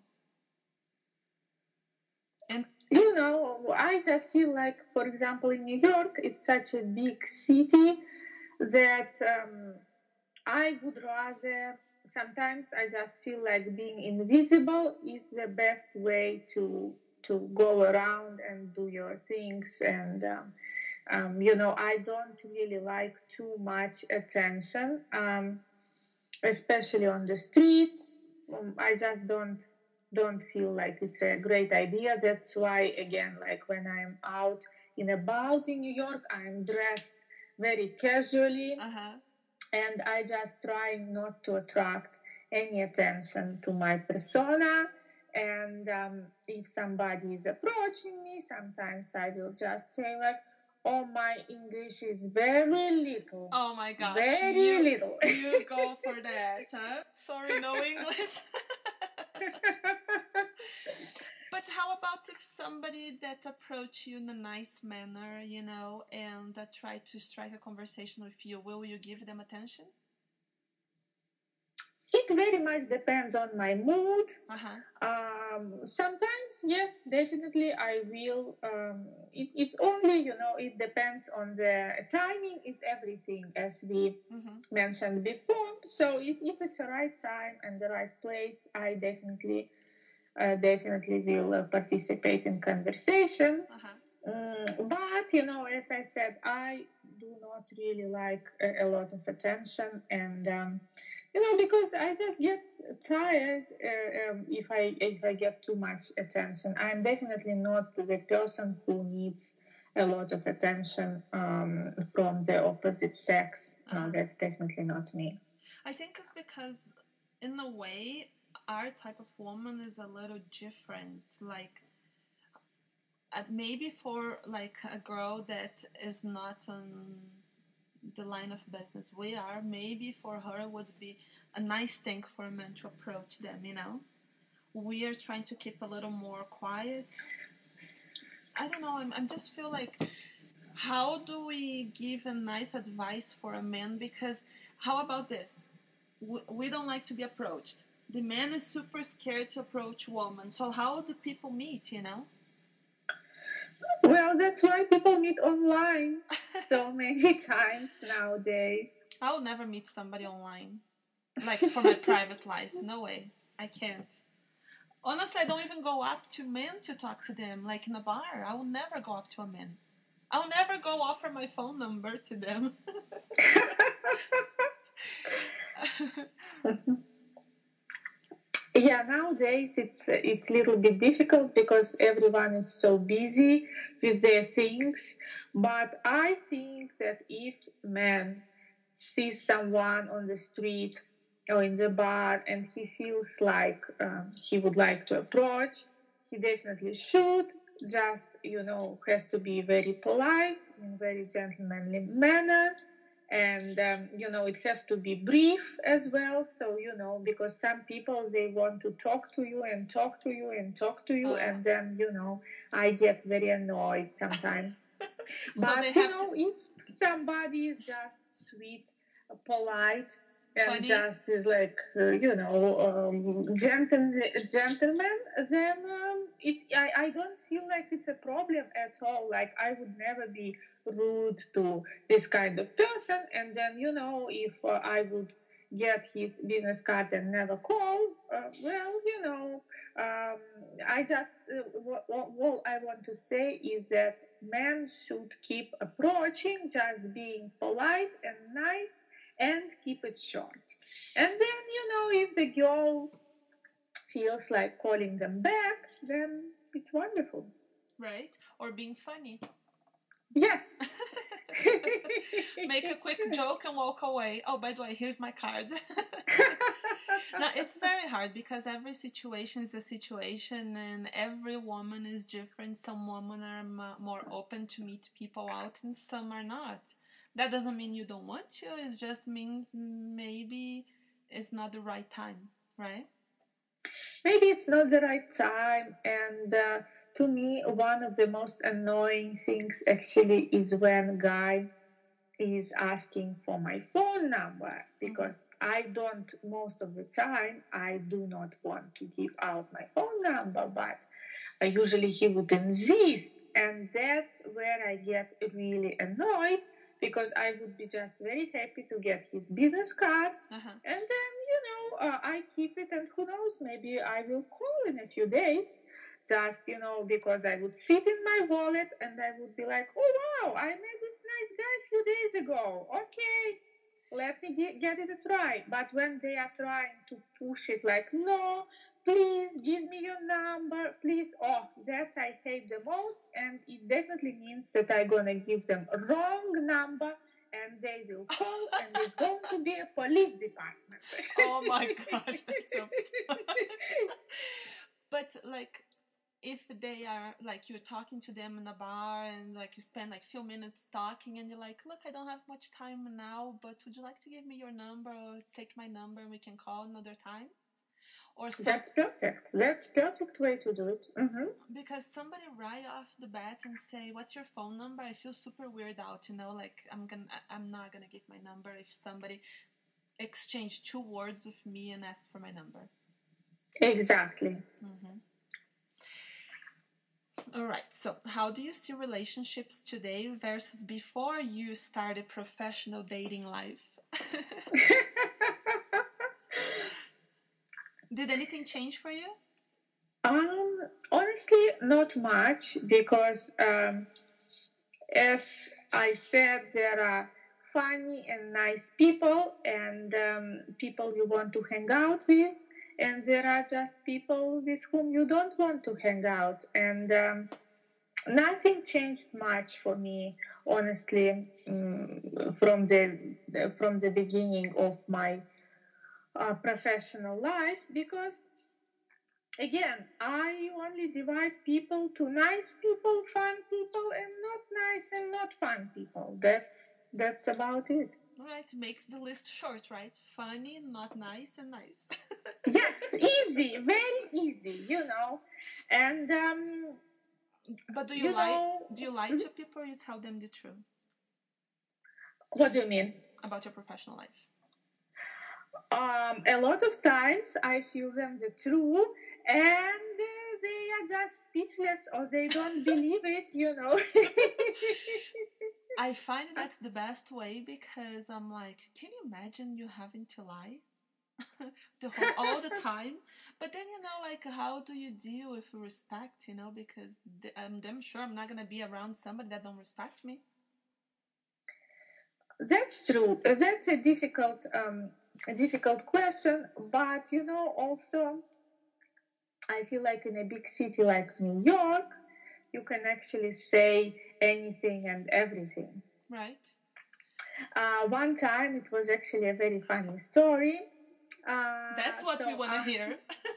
And you know, I just feel like, for example, in New York, it's such a big city that um, I would rather. Sometimes I just feel like being invisible is the best way to to go around and do your things. And um, um, you know, I don't really like too much attention, um, especially on the streets. Um, I just don't don't feel like it's a great idea. That's why, again, like when I'm out and about in New York, I'm dressed very casually. Uh-huh. And I just try not to attract any attention to my persona. And um, if somebody is approaching me, sometimes I will just say like, Oh, my English is very little.
Oh my gosh,
Very
you
little.
you go for that, huh? Sorry, no English. But how about if somebody that approach you in a nice manner, you know, and that try to strike a conversation with you, will you give them attention?
It very much depends on my mood.
Uh-huh.
Um, sometimes, yes, definitely I will. Um, it, it's only, you know, it depends on the timing is everything, as we mm-hmm. mentioned before. So it, if it's the right time and the right place, I definitely, uh, definitely will uh, participate in conversation. Uh-huh. Mm, but, you know, as I said, I do not really like a, a lot of attention, and um, you know, because I just get tired uh, um, if I if I get too much attention. I'm definitely not the person who needs a lot of attention um, from the opposite sex. Uh-huh. No, that's definitely not me.
I think it's because, in a way, our type of woman is a little different. Like, uh, maybe for like a girl that is not on the line of business we are, maybe for her would be a nice thing for a man to approach them, you know? We are trying to keep a little more quiet. I don't know, I'm, I'm just feel like, how do we give a nice advice for a man? Because how about this? We, we don't like to be approached. The man is super scared to approach woman. So how do people meet, you know?
Well, that's why people meet online so many times nowadays.
I'll never meet somebody online. Like for my private life. No way. I can't. Honestly, I don't even go up to men to talk to them, like in a bar. I will never go up to a man. I'll never go offer my phone number to them.
Yeah, nowadays it's it's a little bit difficult because everyone is so busy with their things. But I think that if man sees someone on the street or in the bar and he feels like um, he would like to approach, he definitely should. Just, you know, has to be very polite in very gentlemanly manner, and um, you know, it has to be brief as well. So, you know, because some people, they want to talk to you and talk to you and talk to you, uh, and then, you know, I get very annoyed sometimes. So but you know, to... if somebody is just sweet, polite, and funny, just is like uh, you know, um, gentleman, gentleman, then um, it I, I don't feel like it's a problem at all. Like, I would never be rude to this kind of person, and then, you know, if uh, I would get his business card and never call, uh, well, you know, um, I just uh, what, what I want to say is that men should keep approaching, just being polite and nice, and keep it short. And then, you know, if the girl feels like calling them back, then it's wonderful.
Right? Or being funny.
Yes.
Make a quick joke and walk away. Oh, by the way, here's my card. Now, it's very hard because every situation is a situation and every woman is different. Some women are m- more open to meet people out and some are not. That doesn't mean you don't want to. It just means maybe it's not the right time, right?
Maybe it's not the right time. And uh, to me, one of the most annoying things actually is when guy is asking for my phone number, because mm-hmm. I don't, most of the time, I do not want to give out my phone number, but uh, usually he would insist, and that's where I get really annoyed, because I would be just very happy to get his business card, uh-huh. and then, you know, uh, I keep it, and who knows, maybe I will call in a few days, just, you know, because I would sit in my wallet and I would be like, oh wow, I met this nice guy a few days ago. Okay, let me get, get it a try. But when they are trying to push it like, no, please give me your number, please, oh, that I hate the most. And it definitely means that I'm going to give them a wrong number and they will call and it's going to be a police department.
Oh my gosh, that's so funny. But like, if they are like you're talking to them in a bar and like you spend like few minutes talking and you're like, look, I don't have much time now, but would you like to give me your number or take my number and we can call another time?
Or some, that's perfect. That's perfect way to do it. Mm-hmm.
Because somebody right off the bat and say, what's your phone number? I feel super weird out, you know, like I'm gonna I'm not gonna give my number if somebody exchange two words with me and ask for my number.
Exactly.
Mm-hmm. All right. So, how do you see relationships today versus before you started professional dating life? Did anything change for you?
Um, honestly, not much because, um, as I said, there are funny and nice people and um, people you want to hang out with, and there are just people with whom you don't want to hang out. And um, nothing changed much for me, honestly, um, from the from the beginning of my uh, professional life, because again, I only divide people to nice people, fun people, and not nice and not fun people. That's that's about it.
Right, makes the list short, right? Funny, not nice, and nice.
Yes, easy, very easy, you know. And um,
but do you, you lie? Know, do you lie mm-hmm. to people, or you tell them the truth?
What do you mean
about your professional life?
Um, a lot of times I feel them the truth, and uh, they are just speechless or they don't believe it, you know.
I find that's the best way because I'm like, can you imagine you having to lie the whole all the time? But then you know, like, how do you deal with respect? You know, because I'm damn sure I'm not gonna be around somebody that don't respect me.
That's true. That's a difficult, um, a difficult question. But you know, also, I feel like in a big city like New York, you can actually say anything and everything.
Right.
Uh, one time, it was actually a very funny story. Uh,
That's what so, we want to uh, hear.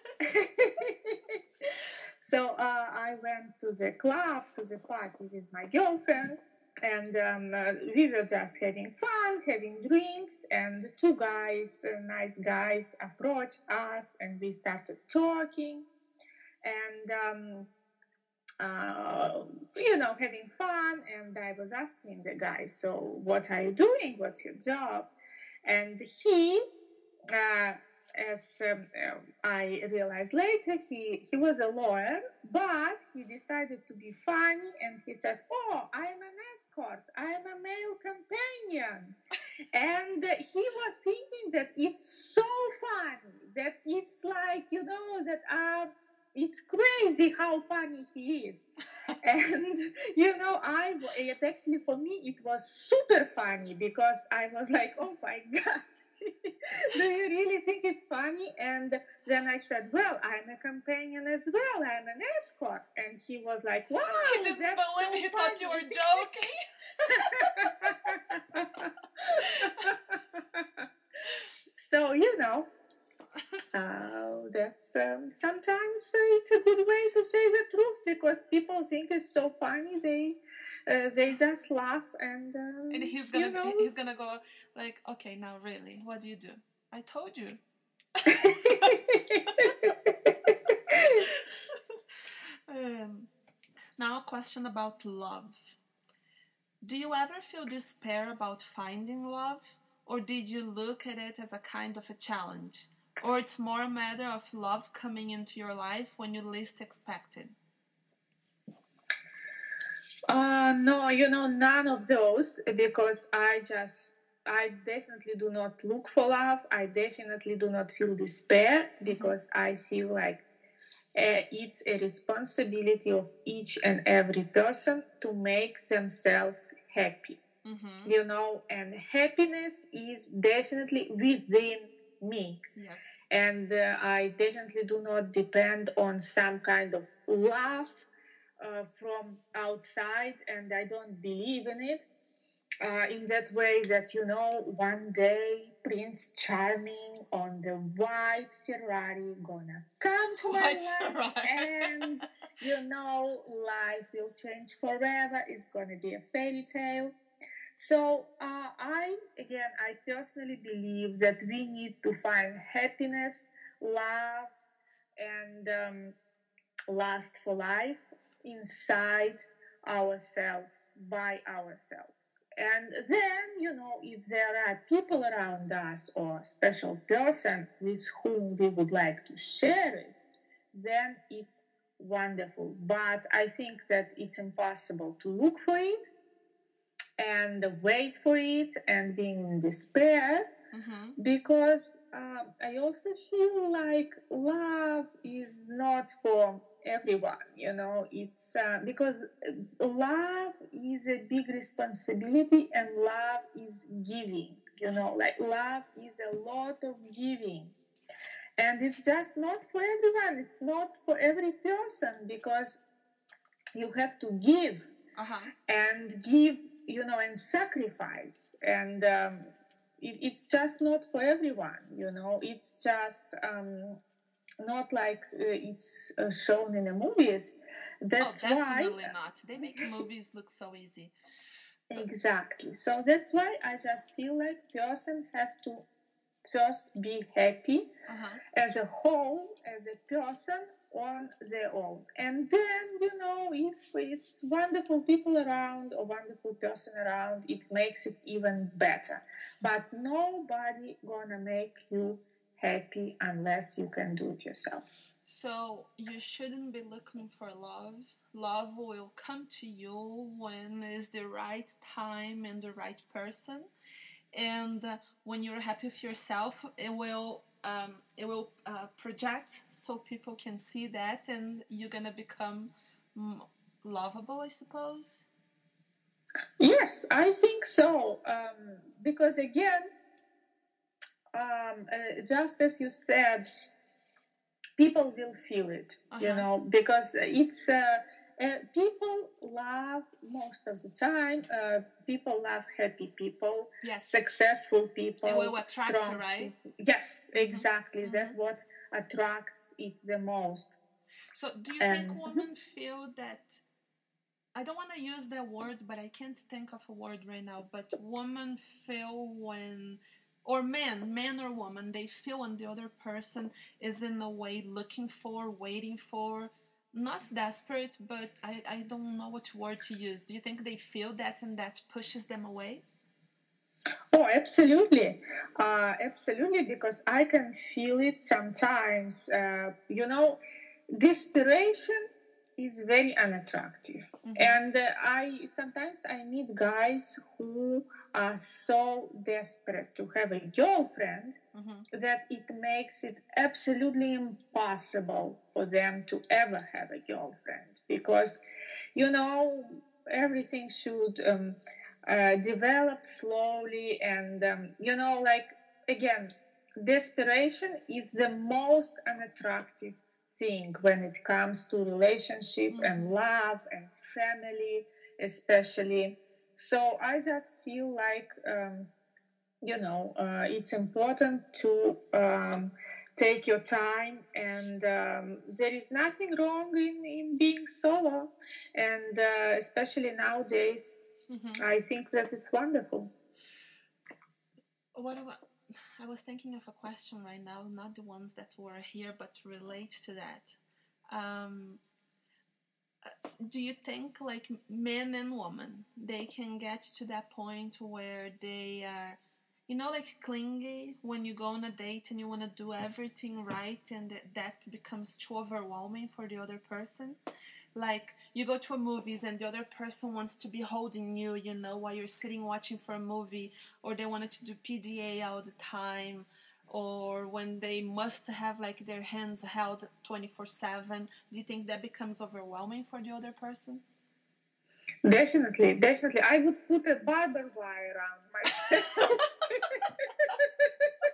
So uh, I went to the club, to the party with my girlfriend, and um, uh, we were just having fun, having drinks, and two guys, uh, nice guys, approached us, and we started talking, and um, uh, you know, having fun, and I was asking the guy, so what are you doing? What's your job? And he, uh, as um, uh, I realized later, he, he was a lawyer, but he decided to be funny, and he said, oh, I'm an escort, I'm a male companion. And he was thinking that it's so funny, that it's like, you know, that uh, it's crazy how funny he is. And, you know, I, it actually, for me, it was super funny because I was like, oh my God. Do you really think it's funny? And then I said, well, I'm a companion as well. I'm an escort. And he was like, wow,
he didn't
that's
believe
so
he
funny.
Thought you were joking.
So, you know, uh, that's um, sometimes uh, it's a good way to say the truth because people think it's so funny. They uh, they just laugh and um,
and he's gonna
you know,
he's gonna go like, okay, now really, what do you do? I told you. um, now a question about love. Do you ever feel despair about finding love? Or did you look at it as a kind of a challenge? Or it's more a matter of love coming into your life when you least expected?
Uh, no, you know, none of those because I just, I definitely do not look for love. I definitely do not feel despair because mm-hmm. I feel like uh, it's a responsibility of each and every person to make themselves happy. Mm-hmm. You know, and happiness is definitely within me.
Yes.
And uh, I definitely do not depend on some kind of love uh, from outside, and I don't believe in it. uh, in that way that, you know, one day Prince Charming on the white Ferrari gonna come to my
White
life,
Ferrari.
and, you know, life will change forever. It's gonna be a fairy tale. So uh, I, again, I personally believe that we need to find happiness, love, and um, last for life inside ourselves, by ourselves. And then, you know, if there are people around us or a special person with whom we would like to share it, then it's wonderful. But I think that it's impossible to look for it and wait for it and being in despair, mm-hmm. because um, I also feel like love is not for everyone. You know, it's uh, because love is a big responsibility, and love is giving. You know, like love is a lot of giving. And it's just not for everyone. It's not for every person, because you have to give, uh-huh. and give, you know, and sacrifice. And um, it, it's just not for everyone, you know. It's just um, not like uh, it's uh, shown in the movies. That's
oh, definitely
why,
not. They make movies look so easy.
Exactly. So that's why I just feel like person have to first be happy, uh-huh. as a whole, as a person on their own. And then, you know, if it's wonderful people around or wonderful person around, it makes it even better. But nobody gonna make you happy unless you can do it yourself.
So you shouldn't be looking for love. Love will come to you when is the right time and the right person. And uh, when you're happy with yourself, it will um, it will uh, project so people can see that, and you're gonna become mm, lovable, I suppose.
Yes, I think so. Um, because again, um, uh, just as you said, people will feel it, uh-huh. you know, because it's uh, uh, people love most of the time. Uh, people love happy people, yes. successful people,
it will attract,
strong
right?
people. Yes, mm-hmm. exactly. Mm-hmm. That's what attracts it the most.
So, do you and, think women mm-hmm. feel that? I don't want to use that word, but I can't think of a word right now. But women feel when, or men, man or woman, they feel when the other person is in a way looking for, waiting for, not desperate, but I, I don't know what word to use. Do you think they feel that and that pushes them away?
Oh, absolutely. Uh, absolutely, because I can feel it sometimes. Uh, you know, desperation is very unattractive. Mm-hmm. And uh, I sometimes I meet guys who are so desperate to have a girlfriend, mm-hmm. that it makes it absolutely impossible for them to ever have a girlfriend, because, you know, everything should um, uh, develop slowly. And, um, you know, like, again, desperation is the most unattractive thing when it comes to relationship, mm-hmm. and love and family, especially. So I just feel like, um, you know, uh, it's important to um, take your time, and um, there is nothing wrong in, in being solo, and uh, especially nowadays, mm-hmm. I think that it's wonderful.
What about, I was thinking of a question right now, not the ones that were here, but relate to that. Um, do you think like men and women, they can get to that point where they are, you know, like clingy when you go on a date and you want to do everything right, and that, that becomes too overwhelming for the other person? Like you go to a movies and the other person wants to be holding you, you know, while you're sitting watching for a movie, or they wanted to do P D A all the time, or when they must have like their hands held twenty-four seven. Do you think that becomes overwhelming for the other person?
Definitely, definitely. I would put a barbed wire around myself.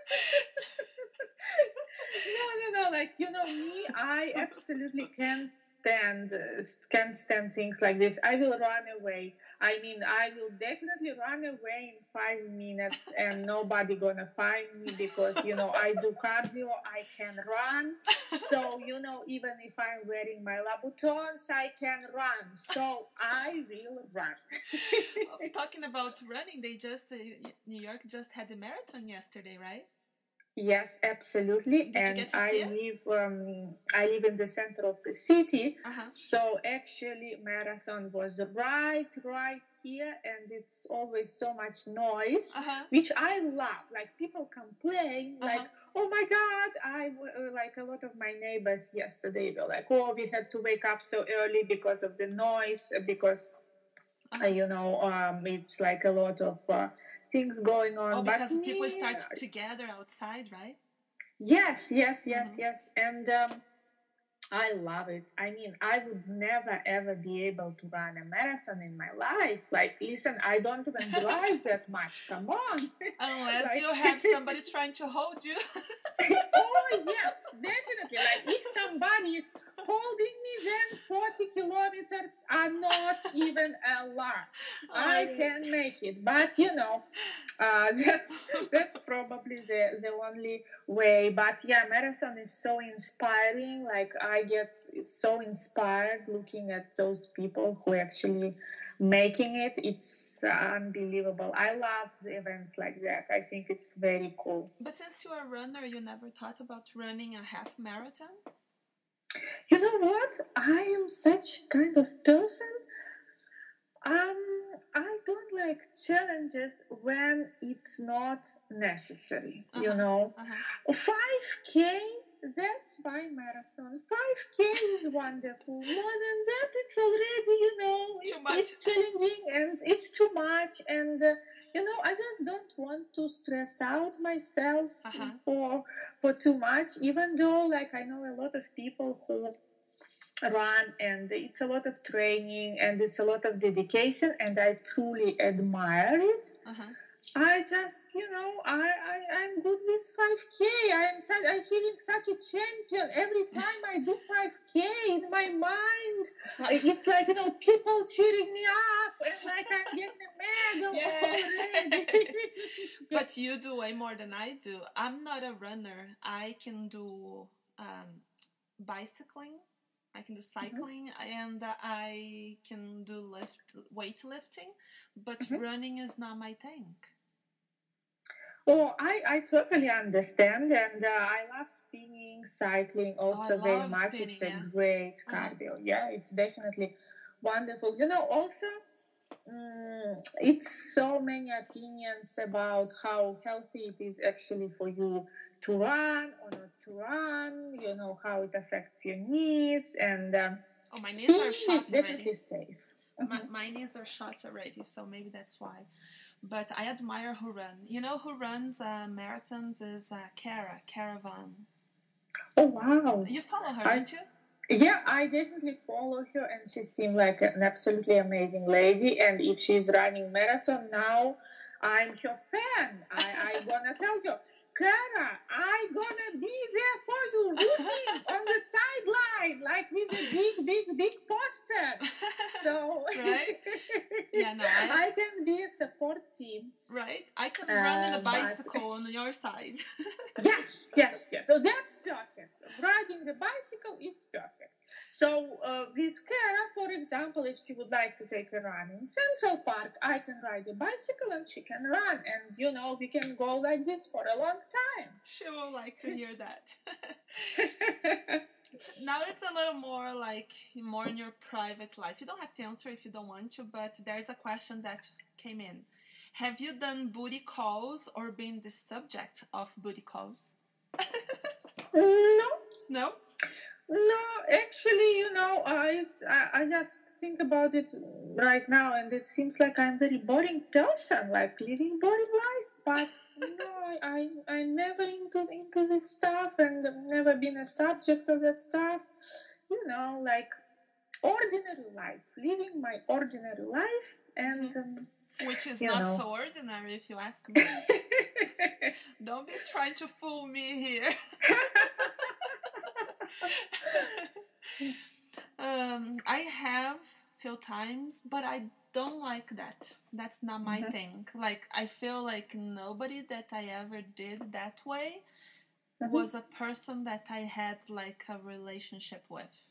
no, no, no. Like, you know, me, I absolutely can't stand uh, can't stand things like this. I will run away. I mean, I will definitely run away in five minutes, and nobody gonna find me because you know I do cardio. I can run, so you know even if I'm wearing my Louboutins, I can run. So I will run.
Talking about running, they just uh, New York just had a marathon yesterday, right?
Yes, absolutely.
Did
and
you get to
I
see it?
live um, I live in the center of the city.
Uh-huh.
So actually marathon was right right here, and it's always so much noise,
uh-huh.
which I love. Like people complain uh-huh. like, oh my god, I uh, like a lot of my neighbors yesterday were like, oh, we had to wake up so early because of the noise, because uh-huh. uh, you know um, it's like a lot of uh, things going on.
Oh, because
but
people
me,
start to gather outside, right?
Yes, yes, yes, mm-hmm. yes. And um, I love it. I mean, I would never ever be able to run a marathon in my life. Like, listen, I don't even drive that much. Come on.
Unless
like...
you have somebody trying to hold you.
Oh, yes, definitely. Like, if somebody is holding me, then forty kilometers are not even a lot. Oh, I can make it. But, you know, uh, that's that's probably the, the only way. But, yeah, marathon is so inspiring. Like, I get so inspired looking at those people who actually making it. It's unbelievable. I love the events like that. I think it's very cool.
But since you're a runner, you never thought about running a half marathon?
You know what? I am such kind of person. Um, I don't like challenges when it's not necessary. Uh-huh. You know, uh-huh. five K. That's my marathon. five K is wonderful. More than that, it's already, you know, it's, it's challenging and it's too much. And, uh, you know, I just don't want to stress out myself uh-huh. for for too much, even though, like, I know a lot of people who run, and it's a lot of training and it's a lot of dedication, and I truly admire it. Uh-huh. I just, you know, I, I, I'm good with five K. I'm, such, I'm feeling such a champion. Every time I do five K in my mind, it's like, you know, people cheering me up and like I'm getting a medal already.
But you do way more than I do. I'm not a runner. I can do um, bicycling. I can do cycling, mm-hmm. and uh, I can do lift weightlifting, but mm-hmm. running is not my thing.
Oh, I, I totally understand, and uh, I love spinning, cycling also
oh,
very much.
Spinning,
it's a
yeah.
great cardio. Uh-huh. Yeah, it's definitely wonderful. You know, also, um, it's so many opinions about how healthy it is actually for you to run or not to run. You know, how it affects your knees, and um,
oh, my knees are shot
is definitely
already.
safe.
My, mm-hmm. my knees are shot already, so maybe that's why. But I admire who run. You know who runs uh, marathons is uh, Kara, Caravan.
Oh, wow.
You follow her,
I,
don't you?
Yeah, I definitely follow her, and she seemed like an absolutely amazing lady. And if she's running marathon now, I'm her fan. I, I gonna tell you, Kara, I gonna be there for you, rooting on the sideline, like with a big, big, big poster. So,
right? Yeah, no, I,
I can be a support team.
Right? I can uh, run in a bicycle but... on your side.
yes, yes, yes. So that's perfect. Riding the bicycle, it's perfect. So uh, with Kara, for example, if she would like to take a run in Central Park, I can ride a bicycle and she can run. And, you know, we can go like this for a long time.
She will like to hear that. Now it's a little more like more in your private life. You don't have to answer if you don't want to, but there's a question that came in. Have you done booty calls or been the subject of booty calls?
No.
No?
No, actually, you know, I, I I just think about it right now, and it seems like I'm a very boring person, like living boring life. But no, I, I I'm never into into this stuff, and never been a subject of that stuff. You know, like ordinary life, living my ordinary life, and. Mm-hmm. Um,
Which is not know. so ordinary, if you ask me. Don't be trying to fool me here. Um, I have few times, but I don't like that. That's not my
Mm-hmm.
thing. Like I feel like nobody that I ever did that way
Mm-hmm.
was a person that I had like a relationship with.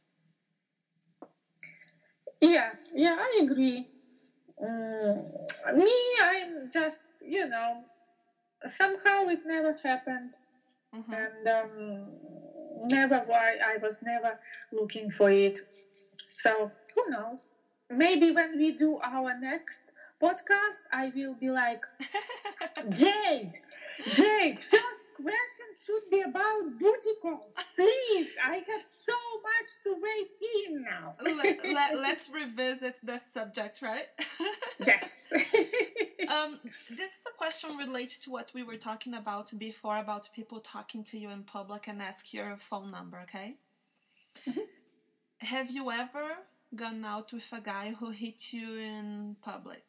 Yeah, yeah, I agree. Mm, me, I'm just, you know, somehow it never happened. Mm-hmm. And um, never why I was never looking for it. So who knows? Maybe when we do our next podcast, I will be like, Jade, Jade, first question should be about booty calls. Please, I have so much to wait in now.
let, let, let's revisit that subject, right?
Yes.
um, this is a question related to what we were talking about before about people talking to you in public and ask your phone number, okay? Mm-hmm. Have you ever gone out with a guy who hit you in public?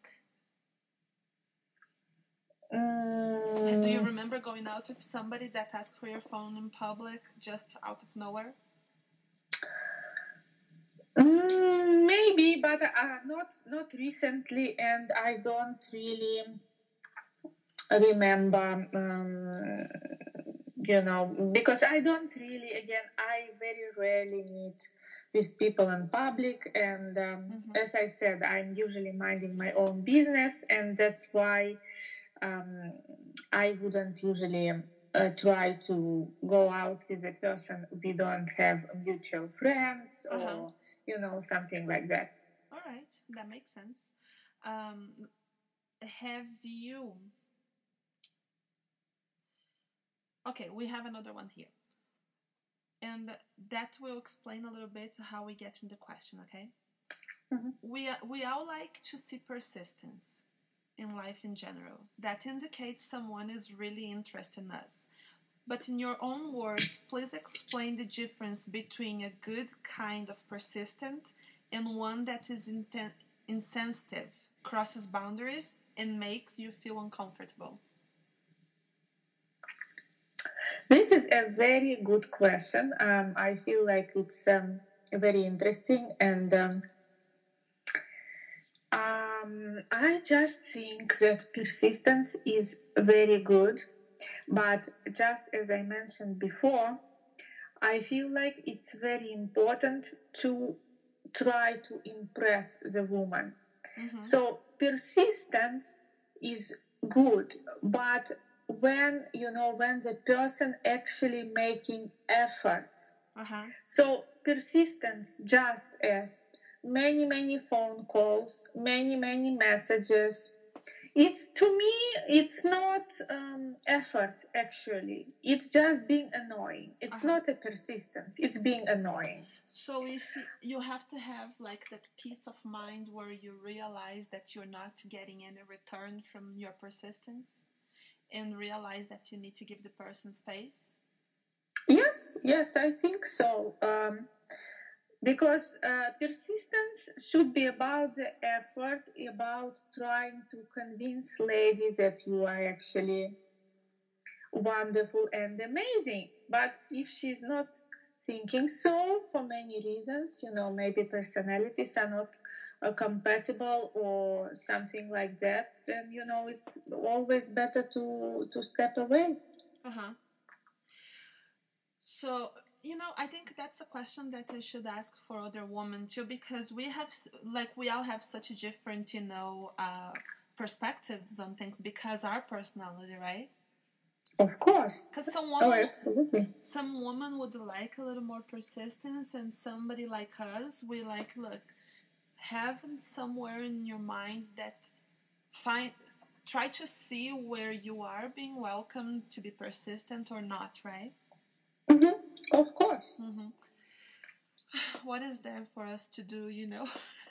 Mm. Do you remember going out with somebody that asked for your phone in public just out of nowhere?
Mm, maybe, but uh, not not recently, and I don't really remember. Um, you know, because I don't really. Again, I very rarely meet with people in public, and um, mm-hmm. as I said, I'm usually minding my own business, and that's why um, I wouldn't usually uh, try to go out with a person we don't have mutual friends or, uh-huh. you know, something like that.
All right, that makes sense. Um, have you... Okay, we have another one here. And that will explain a little bit how we get in the question, okay? Mm-hmm. We, we all like to see persistence in life in general. That indicates someone is really interested in us. But in your own words, please explain the difference between a good kind of persistent and one that is inten- insensitive, crosses boundaries, and makes you feel uncomfortable.
This is a very good question. Um, I feel like it's um, very interesting, and um, um, I just think that persistence is very good. But just as I mentioned before, I feel like it's very important to try to impress the woman. Mm-hmm. So persistence is good, but when you know when the person actually making efforts. Uh-huh. So persistence just as many many phone calls, many many messages. It's to me, it's not um, effort actually. It's just being annoying. It's uh-huh. not a persistence. It's being annoying.
So if you have to have like that peace of mind where you realize that you're not getting any return from your persistence, and realize that you need to give the person space.
Yes, yes, I think so. Um, Because uh, persistence should be about the effort, about trying to convince lady that you are actually wonderful and amazing. But if she's not thinking so for many reasons, you know, maybe personalities are not uh, compatible or something like that, then, you know, it's always better to, to step away.
Uh-huh. So, you know, I think that's a question that we should ask for other women too, because we have, like, we all have such a different, you know, uh, perspectives on things because our personality, right?
Of course.
Because some woman,
oh, absolutely.
Some woman would like a little more persistence, and somebody like us, we like, look, having somewhere in your mind that find, try to see where you are being welcome to be persistent or not, right?
Mm-hmm. Of course.
Mm-hmm. What is there for us to do, you know?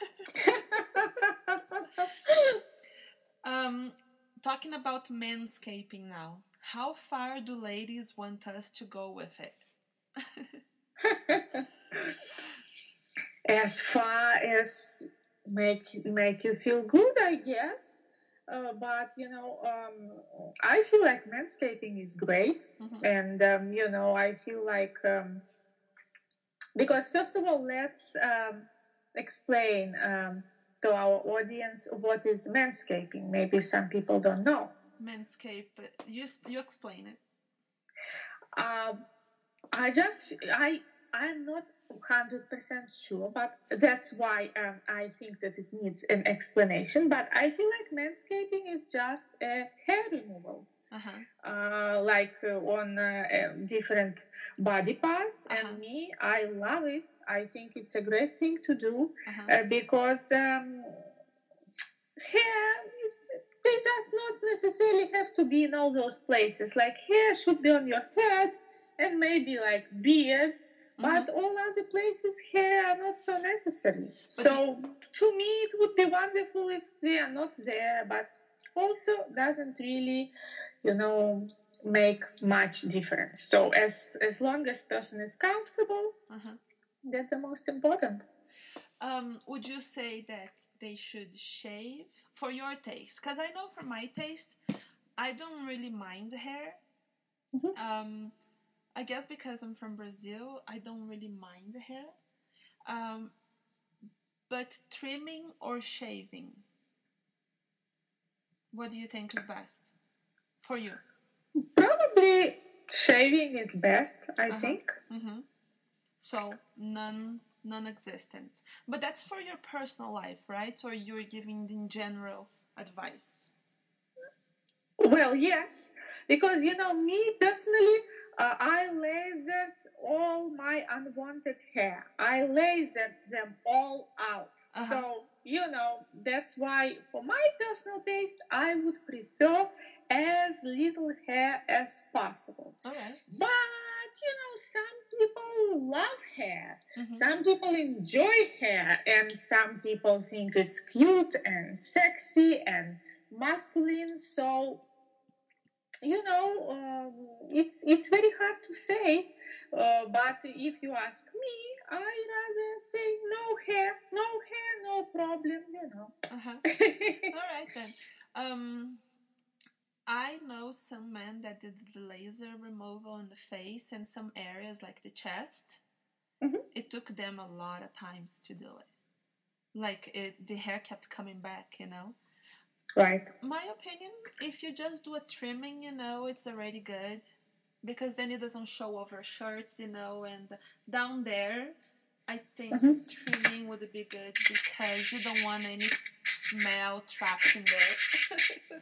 um, talking about manscaping now. How far do ladies want us to go with it?
As far as make make you feel good, I guess. Uh, but you know, um, I feel like manscaping is great, mm-hmm. and um, you know, I feel like um, because first of all, let's um, explain um, to our audience what is manscaping. Maybe some people don't know.
Manscape, you you explain it.
Um, I just I I'm not one hundred percent sure, but that's why um, I think that it needs an explanation. But I feel like manscaping is just a hair removal. Uh-huh. Uh, like uh, on uh, uh, different body parts. Uh-huh. And me, I love it. I think it's a great thing to do. Uh-huh. uh, because um, hair is, they just not necessarily have to be in all those places. Like hair should be on your head and maybe like beard. Mm-hmm. But all other places hair are not so necessary. But so to me it would be wonderful if they are not there, but also doesn't really, you know, make much difference. So as as long as person is comfortable, uh-huh. that's the most important.
Um, would you say that they should shave for your taste? Because I know for my taste, I don't really mind hair. Mm-hmm. Um, I guess because I'm from Brazil, I don't really mind hair. Um, but trimming or shaving, what do you think is best for you?
Probably shaving is best, I uh-huh. think.
Mm-hmm. So none, non-existent. But that's for your personal life, right? Or you're giving in general advice?
Well, yes, because you know me personally, uh, I lasered all my unwanted hair. I lasered them all out. Uh-huh. So you know that's why, for my personal taste, I would prefer as little hair as possible. Okay. But you know, some people love hair. Mm-hmm. Some people enjoy hair, and some people think it's cute and sexy and masculine. So you know, um, it's it's very hard to say. Uh, but if you ask me, I rather say no hair, no hair, no problem. You know.
Uh-huh. All right then. Um, I know some men that did the laser removal on the face and some areas like the chest. Mm-hmm. It took them a lot of times to do it. Like it, the hair kept coming back, you know.
Right.
My opinion, if you just do a trimming, you know, it's already good. Because then it doesn't show over shirts, you know, and down there, I think mm-hmm. trimming would be good because you don't want any smell trapped in there.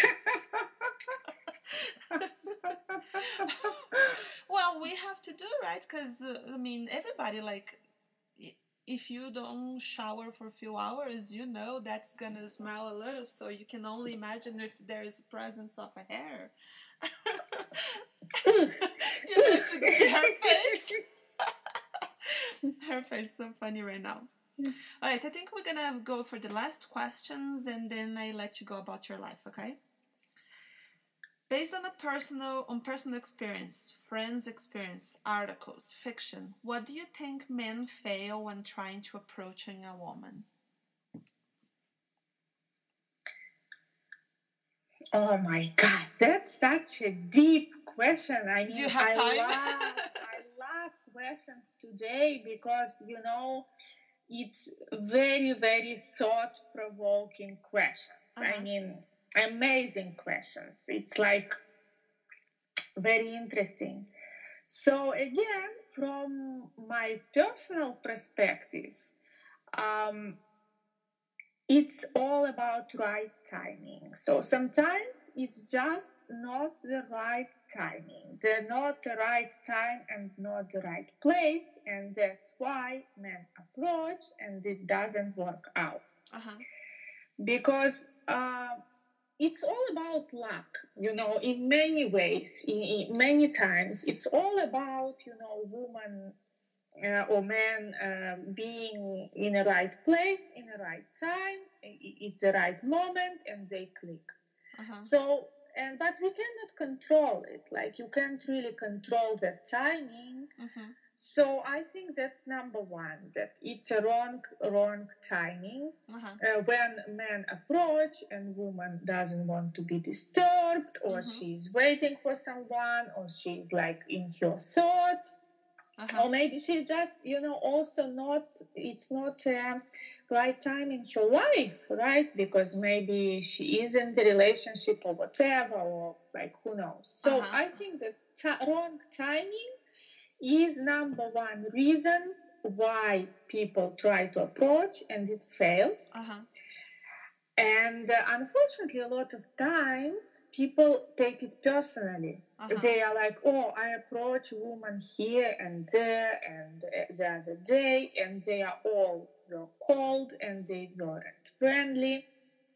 Well, we have to do, right? Because, uh, I mean, everybody, like, if you don't shower for a few hours, you know that's gonna smell a little, so you can only imagine if there is presence of a hair. You guys should see her face. Her face is so funny right now. All right, I think we're gonna go for the last questions, and then I let you go about your life, okay? Based on a personal, on personal experience, friends' experience, articles, fiction, what do you think men fail when trying to approaching a woman?
Oh my God, that's such a deep question. I mean,
do you have
I
time?
love, I love questions today because you know it's very, very thought-provoking questions. Uh-huh. I mean, amazing questions. It's like very interesting. So again, from my personal perspective, um, it's all about right timing. So sometimes it's just not the right timing. They're not the right time and not the right place, and that's why men approach and it doesn't work out. Uh-huh. Because uh, it's all about luck, you know, in many ways, in, in many times. It's all about, you know, woman uh, or man uh, being in the right place, in the right time, it's the right moment, and they click. Uh-huh. So, and but we cannot control it. Like you can't really control the timing. Uh-huh. So I think that's number one, that it's a wrong, wrong timing. Uh-huh. Uh, when men approach and woman doesn't want to be disturbed, or uh-huh. she's waiting for someone, or she's like in her thoughts. Uh-huh. Or maybe she's just, you know, also not, it's not a right time in her life, right? Because maybe she is in the relationship or whatever, or like, who knows. So uh-huh. I think that t- wrong timing is number one reason why people try to approach and it fails. Uh-huh. And uh, unfortunately, a lot of time, people take it personally. Uh-huh. They are like, oh, I approach women here and there and uh, the other day, and they are all were cold and they weren't friendly.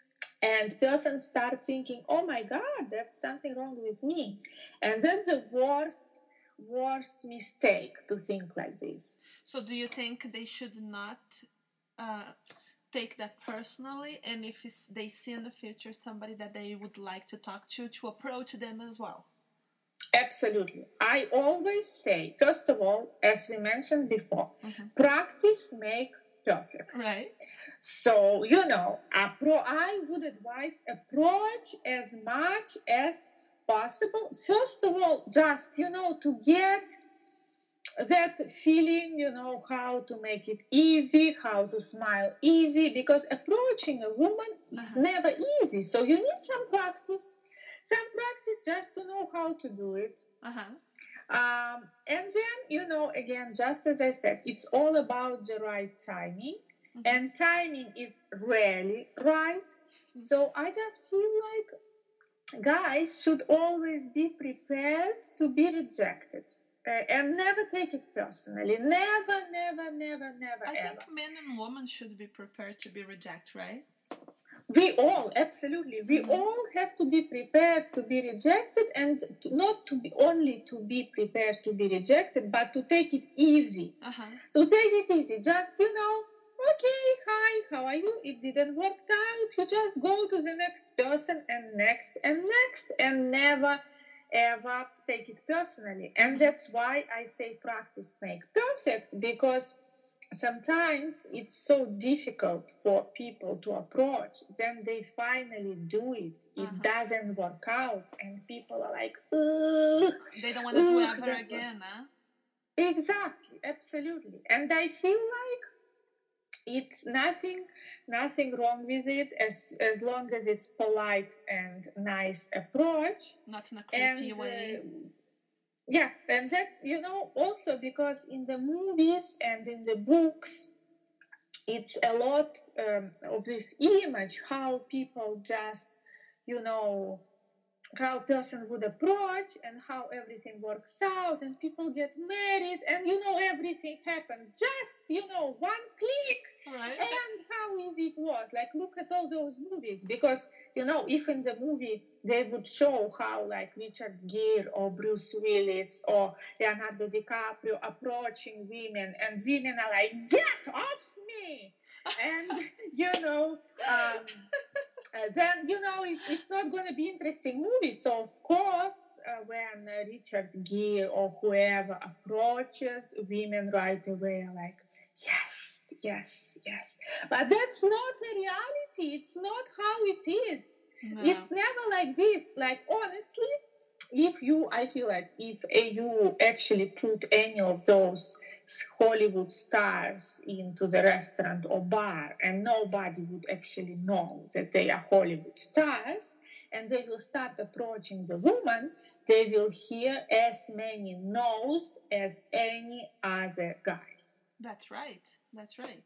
And person start thinking, oh my God, that's something wrong with me. And then the worst, worst mistake to think like this.
So do you think they should not uh, take that personally, and if they see in the future somebody that they would like to talk to, to approach them as well?
Absolutely. I always say, first of all, as we mentioned before, mm-hmm. practice make perfect.
Right.
So, you know, appro- I would advise approach as much as possible. First of all, just, you know, to get that feeling, you know, how to make it easy, how to smile easy, because approaching a woman uh-huh. is never easy. So you need some practice, some practice just to know how to do it. Uh-huh. Um, and then, you know, again, just as I said, it's all about the right timing. Mm-hmm. And timing is rarely right. Mm-hmm. So I just feel like guys should always be prepared to be rejected. Uh, and never take it personally. Never, never, never, never,
I
ever.
think men and women should be prepared to be rejected, right?
We all, absolutely. We mm-hmm. all have to be prepared to be rejected, and to, not to be only to be prepared to be rejected, but to take it easy. Uh-huh. To take it easy. Just, you know, okay, hi, how are you? It didn't work out. You just go to the next person and next and next and never ever take it personally. And mm-hmm. that's why I say practice make perfect, because sometimes it's so difficult for people to approach. Then they finally do it. It uh-huh. doesn't work out. And people are like, ugh.
They don't want to do it ever again, huh?
Exactly, absolutely. And I feel like it's nothing, nothing wrong with it as as long as it's polite and nice approach.
Not in a creepy and, way. Uh,
yeah, and that's, you know, also because in the movies and in the books, it's a lot um, of this image how people just, you know, how a person would approach and how everything works out and people get married and, you know, everything happens just, you know, one click.
Right.
And how easy it was. Like, look at all those movies. Because, you know, if in the movie they would show how, like, Richard Gere or Bruce Willis or Leonardo DiCaprio approaching women, and women are like, get off me! And, you know, um, uh, then, you know, it, it's not going to be interesting movie. So, of course, uh, when uh, Richard Gere or whoever approaches women right away are like, yes. Yes, yes. But that's not a reality. It's not how it is. No. It's never like this. Like, honestly, if you, I feel like if you actually put any of those Hollywood stars into the restaurant or bar and nobody would actually know that they are Hollywood stars, and they will start approaching the woman, they will hear as many no's as any other guy.
That's right. That's right.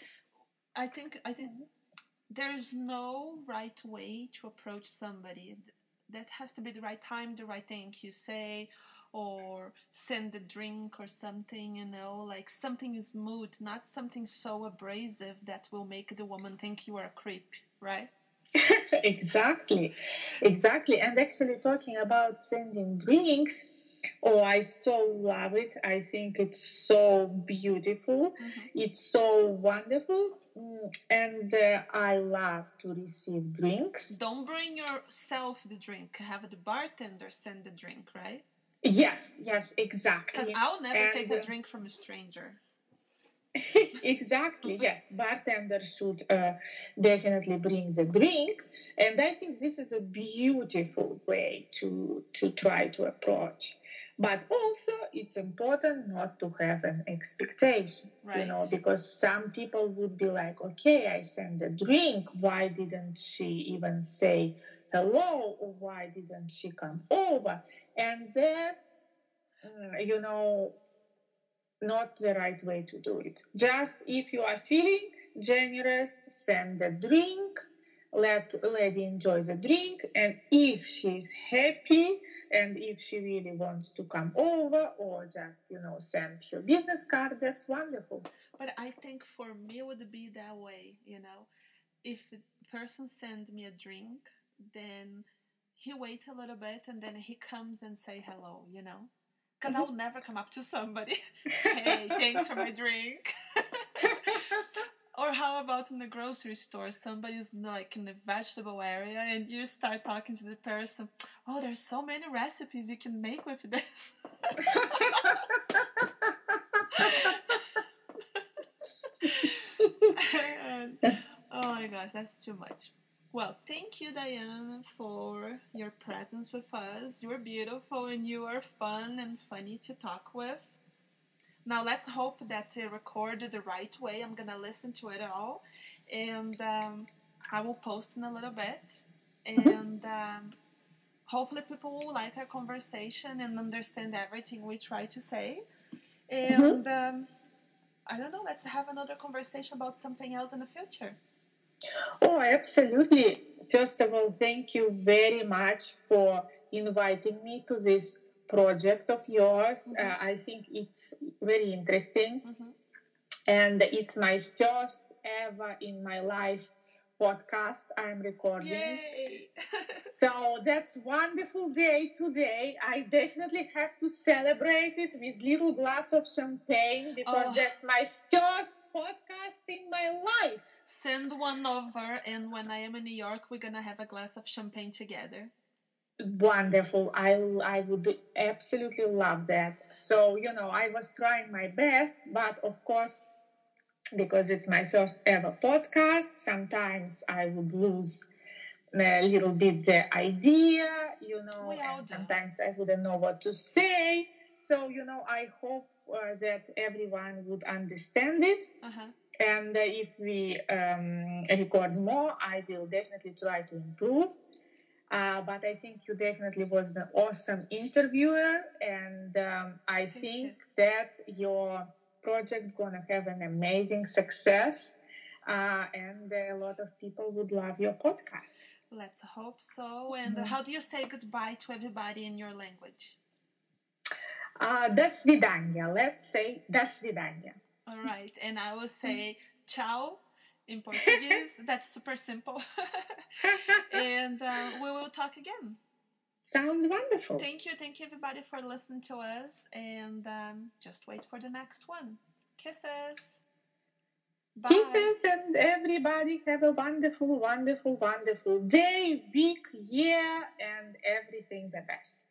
I think I think there's no right way to approach somebody. That has to be the right time, the right thing you say, or send a drink or something, you know, like something smooth, not something so abrasive that will make the woman think you are a creep, right?
Exactly. Exactly. And actually talking about sending drinks, oh, I so love it. I think it's so beautiful. Mm-hmm. It's so wonderful. And uh, I love to receive drinks.
Don't bring yourself the drink. Have the bartender send the drink, right?
Yes, yes, exactly.
Because I'll never and, take a drink from a stranger.
Exactly, yes. Bartender should uh, definitely bring the drink. And I think this is a beautiful way to, to try to approach. But also, it's important not to have an expectations, right. you know, because some people would be like, okay, I sent a drink. Why didn't she even say hello? Or why didn't she come over? And that's, you know, not the right way to do it. Just if you are feeling generous, send a drink. Let lady enjoy the drink, and if she's happy and if she really wants to come over or just, you know, send her business card, that's wonderful.
But I think for me it would be that way, you know. If a person sends me a drink, then he wait a little bit and then he comes and say hello, you know. Because mm-hmm. I will never come up to somebody, hey, thanks for my drink. Or how about in the grocery store, somebody's like in the vegetable area and you start talking to the person, oh, there's so many recipes you can make with this. And, oh my gosh, that's too much. Well, thank you, Diana, for your presence with us. You are beautiful and you are fun and funny to talk with. Now let's hope that it recorded the right way. I'm going to listen to it all. And um, I will post in a little bit. And um, hopefully people will like our conversation and understand everything we try to say. And um, I don't know, let's have another conversation about something else in the future.
Oh, absolutely. First of all, thank you very much for inviting me to this project of yours. Mm-hmm. Uh, I think it's very interesting. Mm-hmm. And it's my first ever in my life podcast I'm recording.
Yay!
So that's wonderful day today. I definitely have to celebrate it with little glass of champagne because oh. that's my first podcast in my life.
Send one over, and when I am in New York, we're gonna have a glass of champagne together.
Wonderful. I, I would absolutely love that. So, you know, I was trying my best, but of course, because it's my first ever podcast, sometimes I would lose a little bit the idea, you know, and sometimes I wouldn't know what to say. So, you know, I hope uh, that everyone would understand it. Uh-huh. And uh, if we um, record more, I will definitely try to improve. Uh, but I think you definitely was an awesome interviewer, and um, I Thank think you. that your project gonna have an amazing success, uh, and a lot of people would love your podcast.
Let's hope so. And mm-hmm. how do you say goodbye to everybody in your language?
Uh, do svidania. Let's say do svidania.
All right, and I will say ciao in Portuguese. That's super simple. And uh, we will talk again.
Sounds wonderful.
Thank you. Thank you, everybody, for listening to us. And um, just wait for the next one. Kisses.
Bye. Kisses, and everybody have a wonderful, wonderful, wonderful day, week, year, and everything the best.